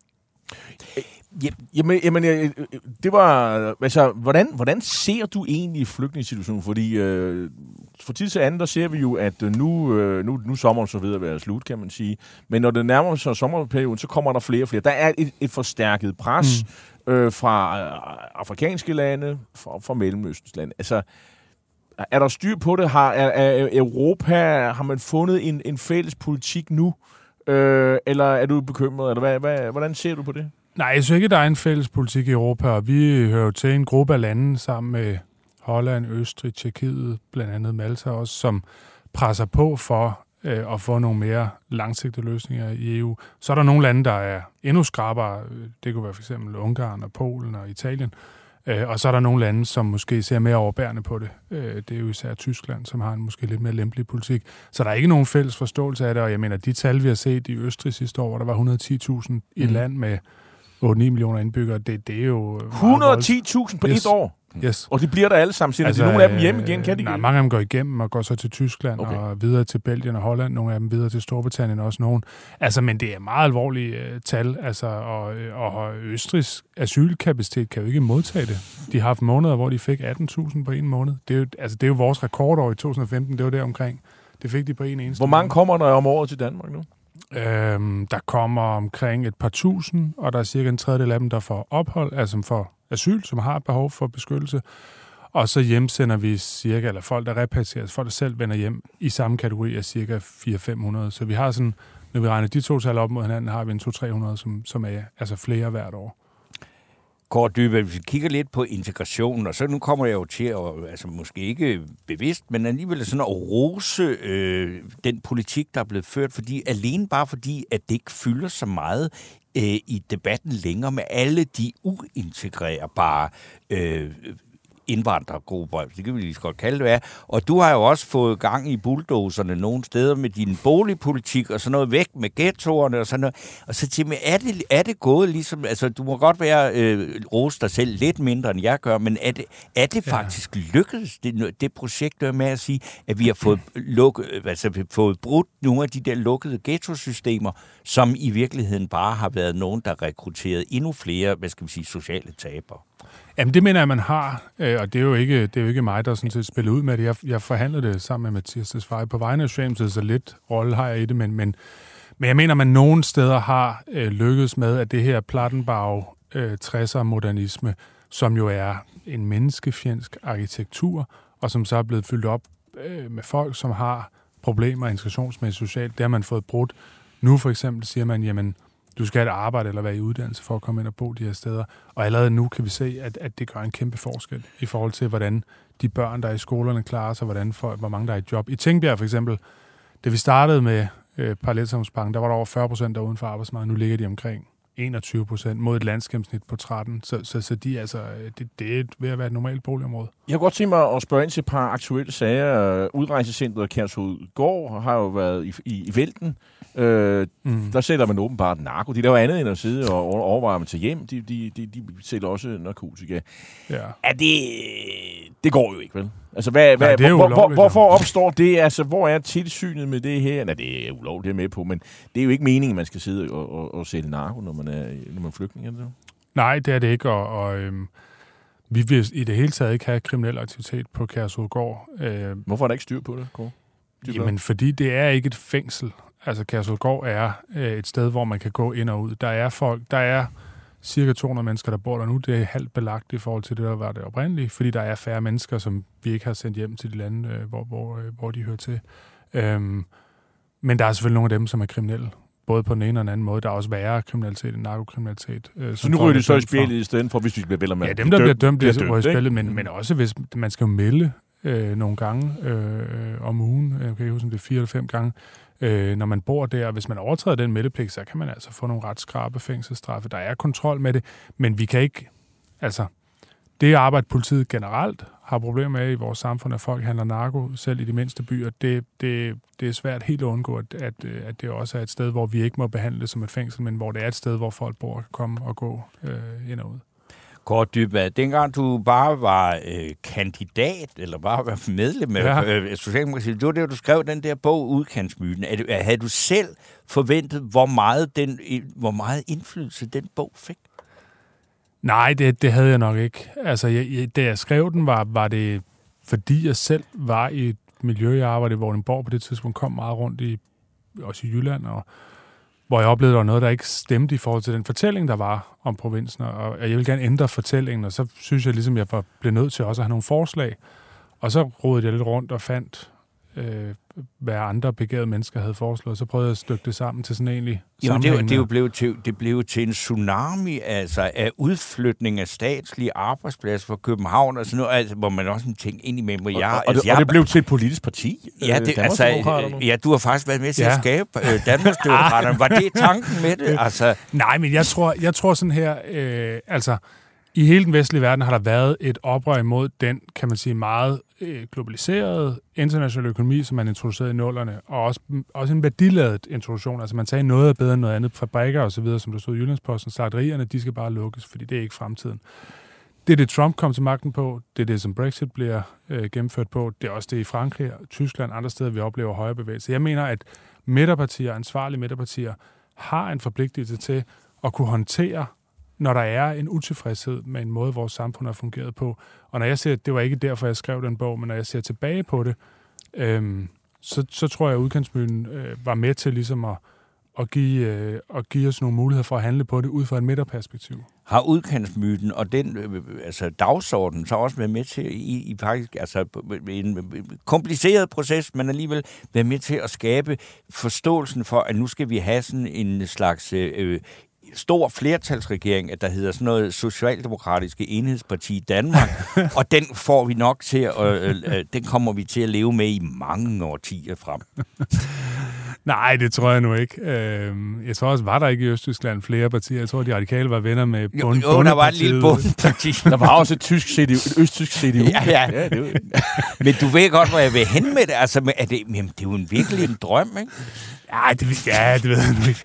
Jamen, det var... Altså, hvordan ser du egentlig flygtningesituationen? Fordi for tid til anden, der ser vi jo, at nu sommeren så ved at være slut, kan man sige. Men når det nærmer sig sommerperioden, så kommer der flere og flere. Der er et forstærket pres fra afrikanske lande, fra Mellemøstens lande. Altså, er der styr på det? Er Europa, har man fundet en fælles politik nu? Eller er du bekymret? Eller hvordan ser du på det? Nej, jeg synes ikke, der er en fælles politik i Europa, og vi hører jo til en gruppe af lande sammen med Holland, Østrig, Tjekkiet, blandt andet Malta også, som presser på for at få nogle mere langsigtede løsninger i EU. Så er der nogle lande, der er endnu skrabere. Det kunne være for eksempel Ungarn og Polen og Italien. Og så er der nogle lande, som måske ser mere overbærende på det. Det er jo især Tyskland, som har en måske lidt mere lempelig politik. Så der er ikke nogen fælles forståelse af det, og jeg mener, de tal, vi har set i Østrig sidste år, hvor der var 110.000 i et land med 8-9 millioner indbyggere, det er jo... 110.000 på et år? Yes. Og de bliver der alle sammen. Altså, nogle af dem hjem igen, kan de nej, mange af dem går igennem og går så til Tyskland og videre til Belgien og Holland. Nogle af dem videre til Storbritannien også nogen. Altså, men det er meget alvorlige tal. Altså, og Østrigs asylkapacitet kan jo ikke modtage det. De har haft måneder, hvor de fik 18.000 på en måned. Det er jo vores rekordår i 2015. Det var der omkring. Det fik de på en eneste. Hvor mange kommer der om året til Danmark nu? Der kommer omkring et par tusind, og der er cirka en tredjedel af dem, der får ophold, altså for asyl, som har behov for beskyttelse. Og så hjemsender vi cirka, eller folk, der repatrieres, folk, der selv vender hjem, i samme kategori af cirka 400-500. Så vi har sådan, når vi regner de to tal op mod hinanden, har vi en 200-300, som er altså flere hvert år. Kåre Dybvad, hvis vi kigger lidt på integrationen, og så nu kommer jeg jo til at, altså måske ikke bevidst, men alligevel sådan at rose den politik, der er blevet ført, alene fordi, at det ikke fylder så meget i debatten længere med alle de uintegrerbare indvandrergrupper, det kan vi lige så godt kalde det være. Og du har jo også fået gang i bulldozerne nogle steder med din boligpolitik og sådan noget, væk med ghettoerne og sådan noget. Og så til mig, er det gået ligesom, altså du må godt være rose dig selv lidt mindre, end jeg gør, men er det faktisk lykkedes, det projekt der med at sige, at vi har fået brudt nogle af de der lukkede ghettosystemer, som i virkeligheden bare har været nogen, der rekrutteret endnu flere, sociale tabere? Jamen, det mener jeg, man har, og det er jo ikke mig, der sådan set spiller ud med det. Jeg forhandlede det sammen med Mathias Tesfaye på vegne af Socialdemokratiet, så lidt rolle har jeg i det, men jeg mener, man nogle steder har lykkedes med, at det her Plattenbau 60'er modernisme, som jo er en menneskefjendsk arkitektur, og som så er blevet fyldt op med folk, som har problemer integrationsmæssigt socialt, det har man fået brudt. Nu for eksempel siger man, jamen, du skal have et arbejde eller være i uddannelse for at komme ind og bo de her steder. Og allerede nu kan vi se, at det gør en kæmpe forskel i forhold til, hvordan de børn, der er i skolerne, klarer sig, hvor mange der er i job. I Tingbjerg for eksempel, da vi startede med parallelsamfundsbanken, der var der over 40%, der uden for arbejdsmarkedet. Nu ligger de omkring 21% mod et landsgennemsnit på 13%. Så de, altså, det er ved at være et normalt boligområde. Jeg kunne godt tænke mig at spørge ind til et par aktuelle sager. Udrejsecentret Kærshovedgård har jo været i vælten. Der sælger man åbenbart narko. De laver andet end at sidde og overveje at tage hjem. De sælger også narkotika. Ja. Det går jo ikke, vel? Altså, hvorfor opstår det? Altså, hvor er tilsynet med det her? Nej, det er ulovligt, det er med på, men det er jo ikke meningen, at man skal sidde og sælge narko, når man er flygtning. Er det så? Nej, det er det ikke, og vi vil i det hele taget ikke have kriminel aktivitet på Kærshovedgård. Hvorfor er der ikke styr på det, Kåre? Jamen, fordi det er ikke et fængsel. Altså, Kærshovedgård er et sted, hvor man kan gå ind og ud. Der er folk, der er cirka 200 mennesker, der bor der nu. Det er halvt belagt i forhold til det, der var det oprindelige, fordi der er færre mennesker, som vi ikke har sendt hjem til de lande, hvor de hører til. Men der er selvfølgelig nogle af dem, som er kriminelle, både på den ene og den anden måde. Der er også værre kriminalitet end narkokriminalitet. Så nu ryger de så i spjældet i stedet for, hvis vi bliver vel med. Ja, dem, der bliver dømt, ryger i spjældet, men også hvis man skal melde nogle gange om ugen, jeg kan ikke huske, om det er 4 eller 5 gange, når man bor der. Hvis man overtræder den meldepligt, så kan man altså få nogle ret skrappe fængselsstraffe. Der er kontrol med det, men vi kan ikke... Altså, det arbejde politiet generelt har problemer med i vores samfund, at folk handler narko, selv i de mindste byer. Det er svært helt at undgå, at det også er et sted, hvor vi ikke må behandle det som et fængsel, men hvor det er et sted, hvor folk bor, kan komme og gå ind og ud. Kort Dybvad, dengang du bare var kandidat, eller bare var medlem af Socialdemokratiet, det var det, du skrev den der bog, Udkantsmyten. Havde du selv forventet, hvor meget indflydelse den bog fik? Nej, det havde jeg nok ikke. Altså, da jeg skrev den, var det, fordi jeg selv var i et miljø, jeg arbejdede i Vordingborg på det tidspunkt, kom meget rundt også i Jylland, og hvor jeg oplevede, der var noget, der ikke stemte i forhold til den fortælling, der var om provinsen, og jeg ville gerne ændre fortællingen, og så synes jeg ligesom, jeg blev nødt til også at have nogle forslag. Og så rodede jeg lidt rundt og fandt, hvad andre begavede mennesker havde foreslået, så prøvede jeg at stykke det sammen til sådan egentlig sammenhængende. Det blev til en tsunami altså af udflytning af statslige arbejdspladser fra København, og sådan noget, altså, hvor man også tænkte ind imellem, hvor og det blev til et politisk parti. Ja, du har faktisk været med til at skabe Danmarksdemokraterne. Var det tanken med det? Altså... Nej, men jeg tror sådan her, altså i hele den vestlige verden har der været et oprør imod den, kan man sige, meget globaliserede internationale økonomi, som man introducerede i 00'erne, og også en værdiladet introduktion. Altså man sagde noget er bedre end noget andet, fabrikker og så videre, som der stod i Jyllandsposten, slagterierne, de skal bare lukkes, fordi det er ikke fremtiden. Det er det, Trump kom til magten på, det er det, som Brexit bliver gennemført på, det er også det i Frankrig, Tyskland og andre steder, vi oplever højre bevægelser. Jeg mener, at ansvarlige midterpartier, har en forpligtelse til at kunne håndtere, når der er en utilfredshed med en måde, vores samfund har fungeret på. Og når jeg ser, det var ikke derfor, jeg skrev den bog, men når jeg ser tilbage på det, så tror jeg, at Udkantsmyten var med til ligesom at give os nogle muligheder for at handle på det ud fra et midterperspektiv. Har Udkantsmyten og den dagsorden så også været med til i faktisk en kompliceret proces, men alligevel været med til at skabe forståelsen for, at nu skal vi have sådan en slags stor flertalsregering, at der hedder sådan noget Socialdemokratiske Enhedsparti i Danmark, og den får vi nok til den kommer vi til at leve med i mange årtier frem. Nej, det tror jeg nu ikke. Jeg tror også, var der ikke i Østtyskland flere partier. Jeg tror, de radikale var venner med bundepartiet. Jo, der var et lille bundeparti. Der var også et østtysk CDU. Ja. Men du ved godt, hvor jeg vil hen med det. Altså, det er jo virkelig en drøm, ikke? Det ved jeg nu ikke.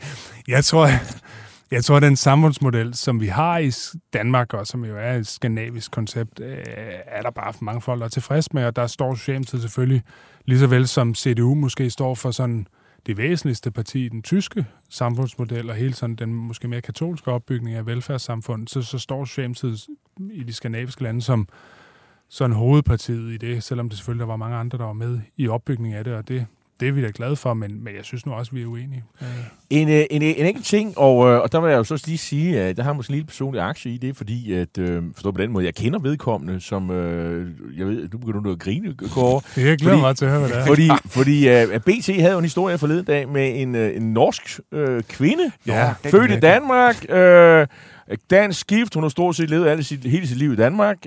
Jeg tror, den samfundsmodel, som vi har i Danmark, og som jo er et skandinavisk koncept, er der bare for mange folk, der er tilfreds med, og der står Socialdemokratiet selvfølgelig lige så vel som CDU måske står for sådan det væsentligste parti i den tyske samfundsmodel, og hele sådan den måske mere katolske opbygning af velfærdssamfundet, så står Socialdemokratiet i de skandinaviske lande som sådan hovedpartiet i det, selvom det selvfølgelig der var mange andre, der var med i opbygningen af det, og det er vi da glade for, men jeg synes nu også, vi er uenige. En enkelt ting, og der vil jeg jo så lige sige, at der har måske en lille personlig aktie i det, fordi at, forstå på den måde, jeg kender vedkommende, som, jeg ved, du begynder at grine, Kåre. Jeg glæder mig til at høre, hvad det er. Fordi BT havde jo en historie forleden dag med en norsk kvinde, født i Danmark, dansk gift, hun har stort set levet hele sit liv i Danmark,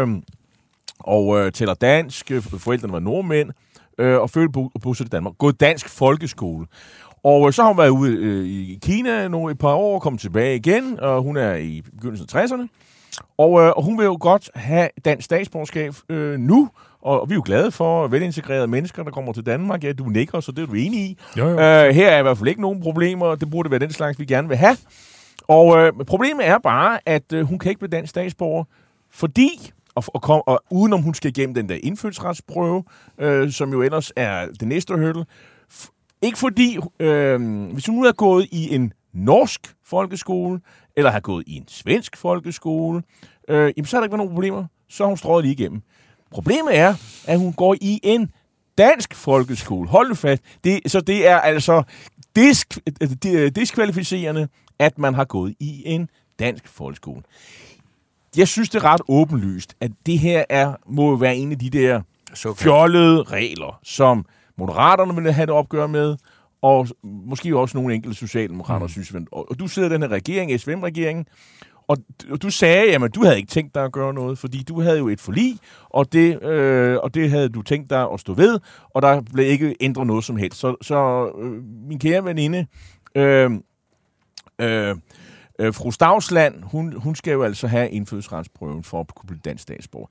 og taler dansk, forældrene var nordmænd, og født og bosat i Danmark. Gået dansk folkeskole. Og så har hun været ude i Kina et par år, kommet tilbage igen, og hun er i begyndelsen af 60'erne. Og hun vil jo godt have dansk statsborgerskab nu, og vi er jo glade for velintegrerede mennesker, der kommer til Danmark. Ja, du nikker, så det er du enig i. Jo. Her er i hvert fald ikke nogen problemer, det burde være den slags, vi gerne vil have. Og problemet er bare, at hun kan ikke blive dansk statsborger, fordi... Og udenom hun skal igennem den der indfødsretsprøve, som jo ellers er det næste hurdle. Ikke fordi, hvis hun nu har gået i en norsk folkeskole, eller har gået i en svensk folkeskole, så har der ikke været nogen problemer. Så har hun strøget lige igennem. Problemet er, at hun går i en dansk folkeskole. Hold nu fast. Så det er altså diskvalificerende, at man har gået i en dansk folkeskole. Jeg synes, det er ret åbenlyst, at det her må være en af de der fjollede regler, som Moderaterne vil have det opgør med, og måske også nogle enkelte socialdemokrater synes. Og du sidder i den her regering, SVM-regeringen, og du sagde, jamen, du havde ikke tænkt dig at gøre noget, fordi du havde jo et forlig, og det havde du tænkt dig at stå ved, og der blev ikke ændret noget som helst. Så min kære veninde, fru Stavsland, hun skal jo altså have indfødsretsprøven for at kunne blive dansk statsborger.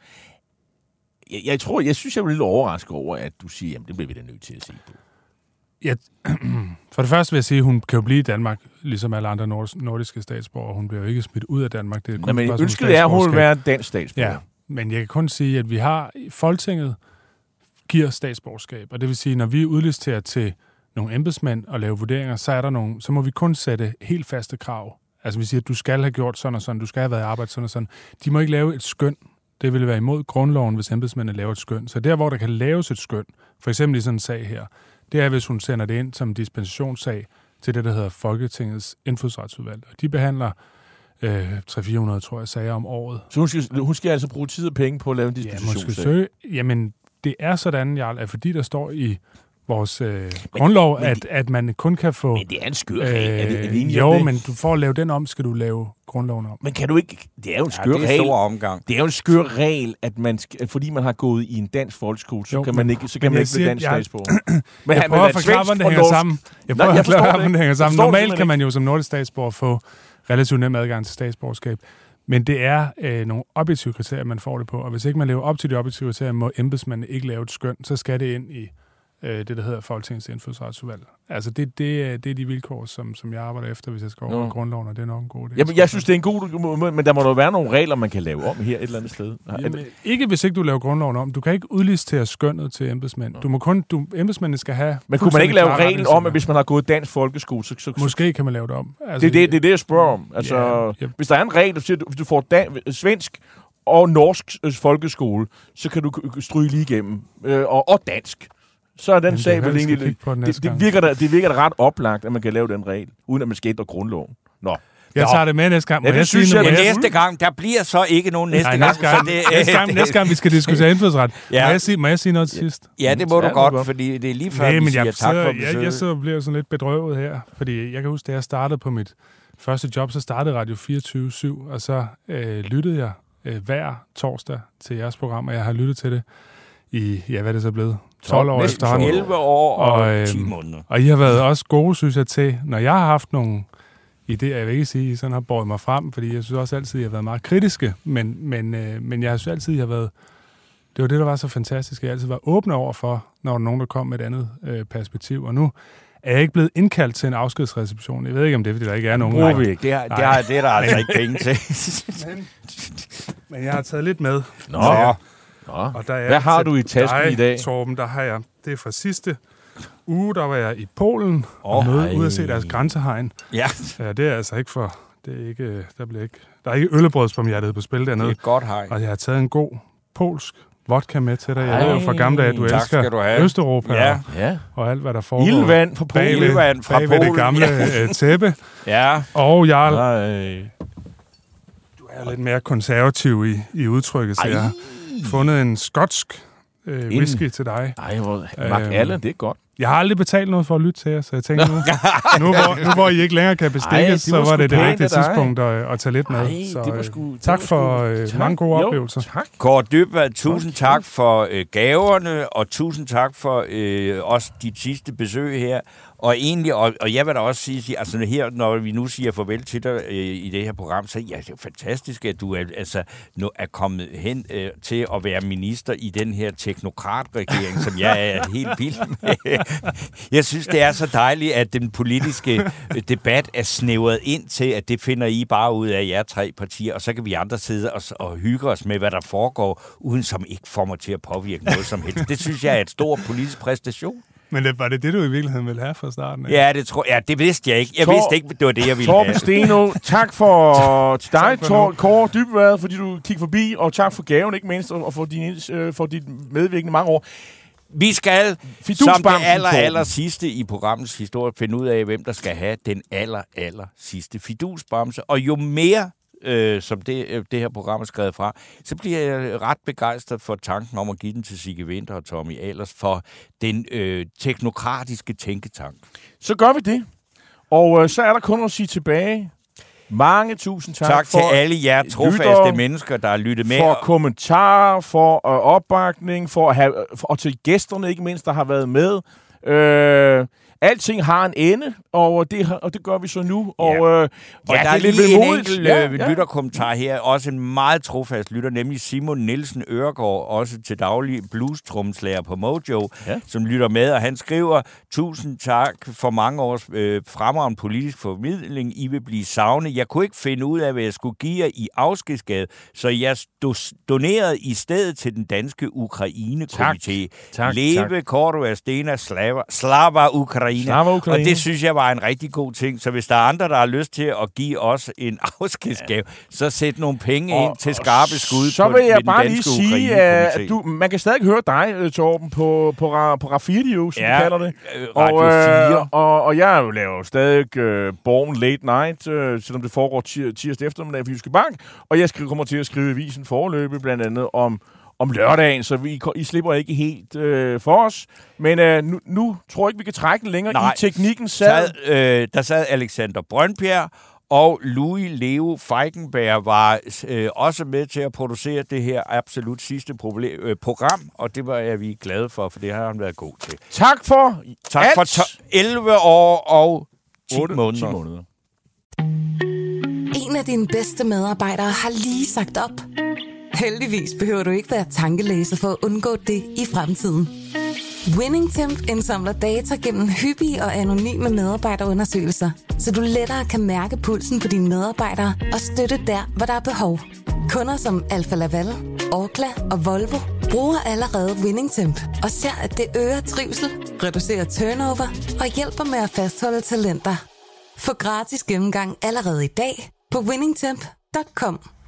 Jeg synes, jeg er lidt overrasket over, at du siger, jamen, det bliver vi da nødt til at se på. Ja, for det første vil jeg sige, at hun kan jo blive i Danmark, ligesom alle andre nordiske statsborgere. Hun bliver jo ikke smidt ud af Danmark. Det er kun men ønsket er, at hun vil være dansk statsborger. Ja, men jeg kan kun sige, at vi har Folketinget giver statsborgerskab. Og det vil sige, når vi udlisterer til nogle embedsmænd og laver vurderinger, så må vi kun sætte helt faste krav. Altså vi siger, at du skal have gjort sådan og sådan, du skal have været i arbejde sådan og sådan. De må ikke lave et skøn. Det ville være imod grundloven, hvis embedsmændene laver et skøn. Så der, hvor der kan laves et skøn, for eksempel i sådan en sag her, det er, hvis hun sender det ind som en dispensationssag til det, der hedder Folketingets indfødsretsudvalg. Og de behandler 300-400, tror jeg, sager om året. Så hun skal altså bruge tid og penge på at lave en dispensationssag? Jamen, det er sådan, Jarl, at fordi der står i vores grundlov, at man kun kan få... Men det er en skør regel. Jo, men du får at lave den om, skal du lave grundloven om. Men kan du ikke... Det er jo en skør regel. Det er en stor omgang. Det er jo en skør regel, at man fordi man har gået i en dansk folkeskole, så kan man ikke blive dansk statsborger. Jeg prøver at forklare, hvordan det hænger sammen. Hvordan det hænger sammen. Normalt kan man jo som nordisk statsborger få relativt nem adgang til statsborgerskab. Men det er nogle objektive kriterier, man får det på. Og hvis ikke man lever op til de objektive kriterier, må embedsmanden ikke lave et skøn, så skal det ind i det, der hedder Folketingets indfødsretsudvalg. Altså, det er de vilkår, som jeg arbejder efter, hvis jeg skal over grundloven, og det er nok en god idé. Jamen, jeg synes, det er en god... Men der må jo være nogle regler, man kan lave om her et eller andet sted. Jamen, ikke hvis ikke du laver grundloven om. Du kan ikke udlistere skønnet til embedsmænd. Embedsmændene skal have... Men kunne man ikke lave reglen om, at hvis man har gået dansk folkeskole, så... Måske kan man lave det om. Altså, det er det, jeg spørger om. Altså, hvis der er en regel, der siger, hvis du får svensk og norsk folkeskole, så kan du stryge lige igennem. Og dansk. Så er den sag vel egentlig... Det virker da ret oplagt, at man kan lave den regel, uden at man skal ændre grundloven. Nå. Jeg tager det med næste gang. Næste gang, der bliver så ikke nogen næste gang. Næste gang, vi skal diskutere indfødsret. Ja. Må jeg sige noget til sidst? Ja, det må du godt, fordi det er lige før, vi siger tak for besøget. Jeg så bliver sådan lidt bedrøvet her, fordi jeg kan huske, da jeg startede på mit første job, så startede Radio 24/7, og så lyttede jeg hver torsdag til jeres program, og jeg har lyttet til det i, hvad er det så blevet? 12 år efterhånden. 11 år og 10 måneder. Og I har været også gode, synes jeg, til, når jeg har haft nogle idéer, jeg vil ikke sige, I sådan har båret mig frem, fordi jeg synes også altid, I har været meget kritiske, men jeg synes altid, I har været, det var det, der var så fantastisk, jeg altid var åbne over for, når der nogen, der kom med et andet perspektiv, og nu er jeg ikke blevet indkaldt til en afskedsreception. Jeg ved ikke, om det er, fordi der ikke er nogen. Bruger vi ikke. Det er der altså ikke penge til. Men jeg har taget lidt med. Nå. Og der er hvad har du i tasken i dag? Torben, der har jeg. Det er fra sidste uge, der var jeg i Polen og møde ud at se deres grænsehegn. Ja. Det er altså ikke for... Det er ikke, der er ikke øllebrødspromhjertet på spil dernede. Det er et godt hegn. Og jeg har taget en god polsk vodka med til dig. Jeg ved jo fra gamle dage, at du elsker Østeuropa og alt, hvad der foregår. Ildvand fra Polen. Ildvand fra Polen. Det gamle tæppe. Ja. Og Jarl, du er lidt mere konservativ i udtrykket, så jeg har fundet en skotsk whisky til dig. Ej, alle, det er godt. Jeg har aldrig betalt noget for at lytte til jer, så jeg tænker nu hvor I ikke længere kan bestikkes, så var det rigtige tidspunkt at tage lidt med. Så tak for mange gode oplevelser. Tak. Kåre Dybvad, tusind tak for gaverne, og tusind tak for også dit sidste besøg her. Og egentlig, og jeg vil da også sige, altså her, når vi nu siger farvel til dig i det her program, så det er fantastisk, at du nu er kommet hen til at være minister i den her teknokratregering, som jeg er helt vild med. Jeg synes, det er så dejligt, at den politiske debat er snævret ind til, at det finder I bare ud af jer 3 partier, og så kan vi andre sidde og hygge os med, hvad der foregår, uden som ikke får mig til at påvirke noget som helst. Det synes jeg er et stor politisk præstation. Men var det du i virkeligheden ville have fra starten? Ja, det vidste jeg ikke. Jeg vidste ikke, det var det, jeg ville have. Torben Steno, tak for dig, Kåre Dybvad, fordi du kiggede forbi, og tak for gaven, ikke mindst, og for dit medvirkende mange år. Vi skal, som det aller sidste i programmets historie, finde ud af, hvem der skal have den aller sidste fidusbamse. Og jo mere som det her program er skrevet fra, så bliver jeg ret begejstret for tanken om at give den til Sigge Winther og Tommy Ahlers for den teknokratiske tænketank. Så gør vi det. Og så er der kun at sige tilbage. Mange tusind tak. Tak til alle jer trofaste mennesker, der har lyttet med. For kommentarer, for opbakning, og til gæsterne ikke mindst, der har været med. Alting har en ende, og det gør vi så nu. Ja. Og der er lige en enkelt lytterkommentar her. Også en meget trofast lytter, nemlig Simon Nielsen Øregård, også til daglig blues-trommeslager på Mojo, som lytter med. Og han skriver, tusind tak for mange års fremragende politisk formidling. I vil blive savnet. Jeg kunne ikke finde ud af, hvad jeg skulle give jer i afskedsgave, så jeg donerede i stedet til den danske Ukraine-komité. Tak. Leve Cordua Stena Slava Ukraine. Og det synes jeg var en rigtig god ting. Så hvis der er andre, der har lyst til at give os en afskedsgave, så sæt nogle penge ind til skarpe skud. Så vil jeg bare lige sige, at man kan stadig høre dig, Torben, på Rafidius, som du kalder det. Radio 4. Og jeg laver stadig Born Late Night, selvom det foregår tirsdag eftermiddag for Jyske Bank. Og jeg kommer til at skrive i avisen foreløbig, blandt andet om lørdagen, så I slipper ikke helt for os. Men nu tror jeg ikke, vi kan trække den længere. I teknikken der sad Alexander Brøndbjerg, og Louis Leo Feigenberg var også med til at producere det her absolut sidste program, og det var vi glade for det har han været god til. Tak for 11 år og 10 måneder. En af dine bedste medarbejdere har lige sagt op. Heldigvis behøver du ikke være tankelæser for at undgå det i fremtiden. WinningTemp indsamler data gennem hyppige og anonyme medarbejderundersøgelser, så du lettere kan mærke pulsen på dine medarbejdere og støtte der, hvor der er behov. Kunder som Alfa Laval, Orkla og Volvo bruger allerede WinningTemp og ser, at det øger trivsel, reducerer turnover og hjælper med at fastholde talenter. Få gratis gennemgang allerede i dag på winningtemp.com.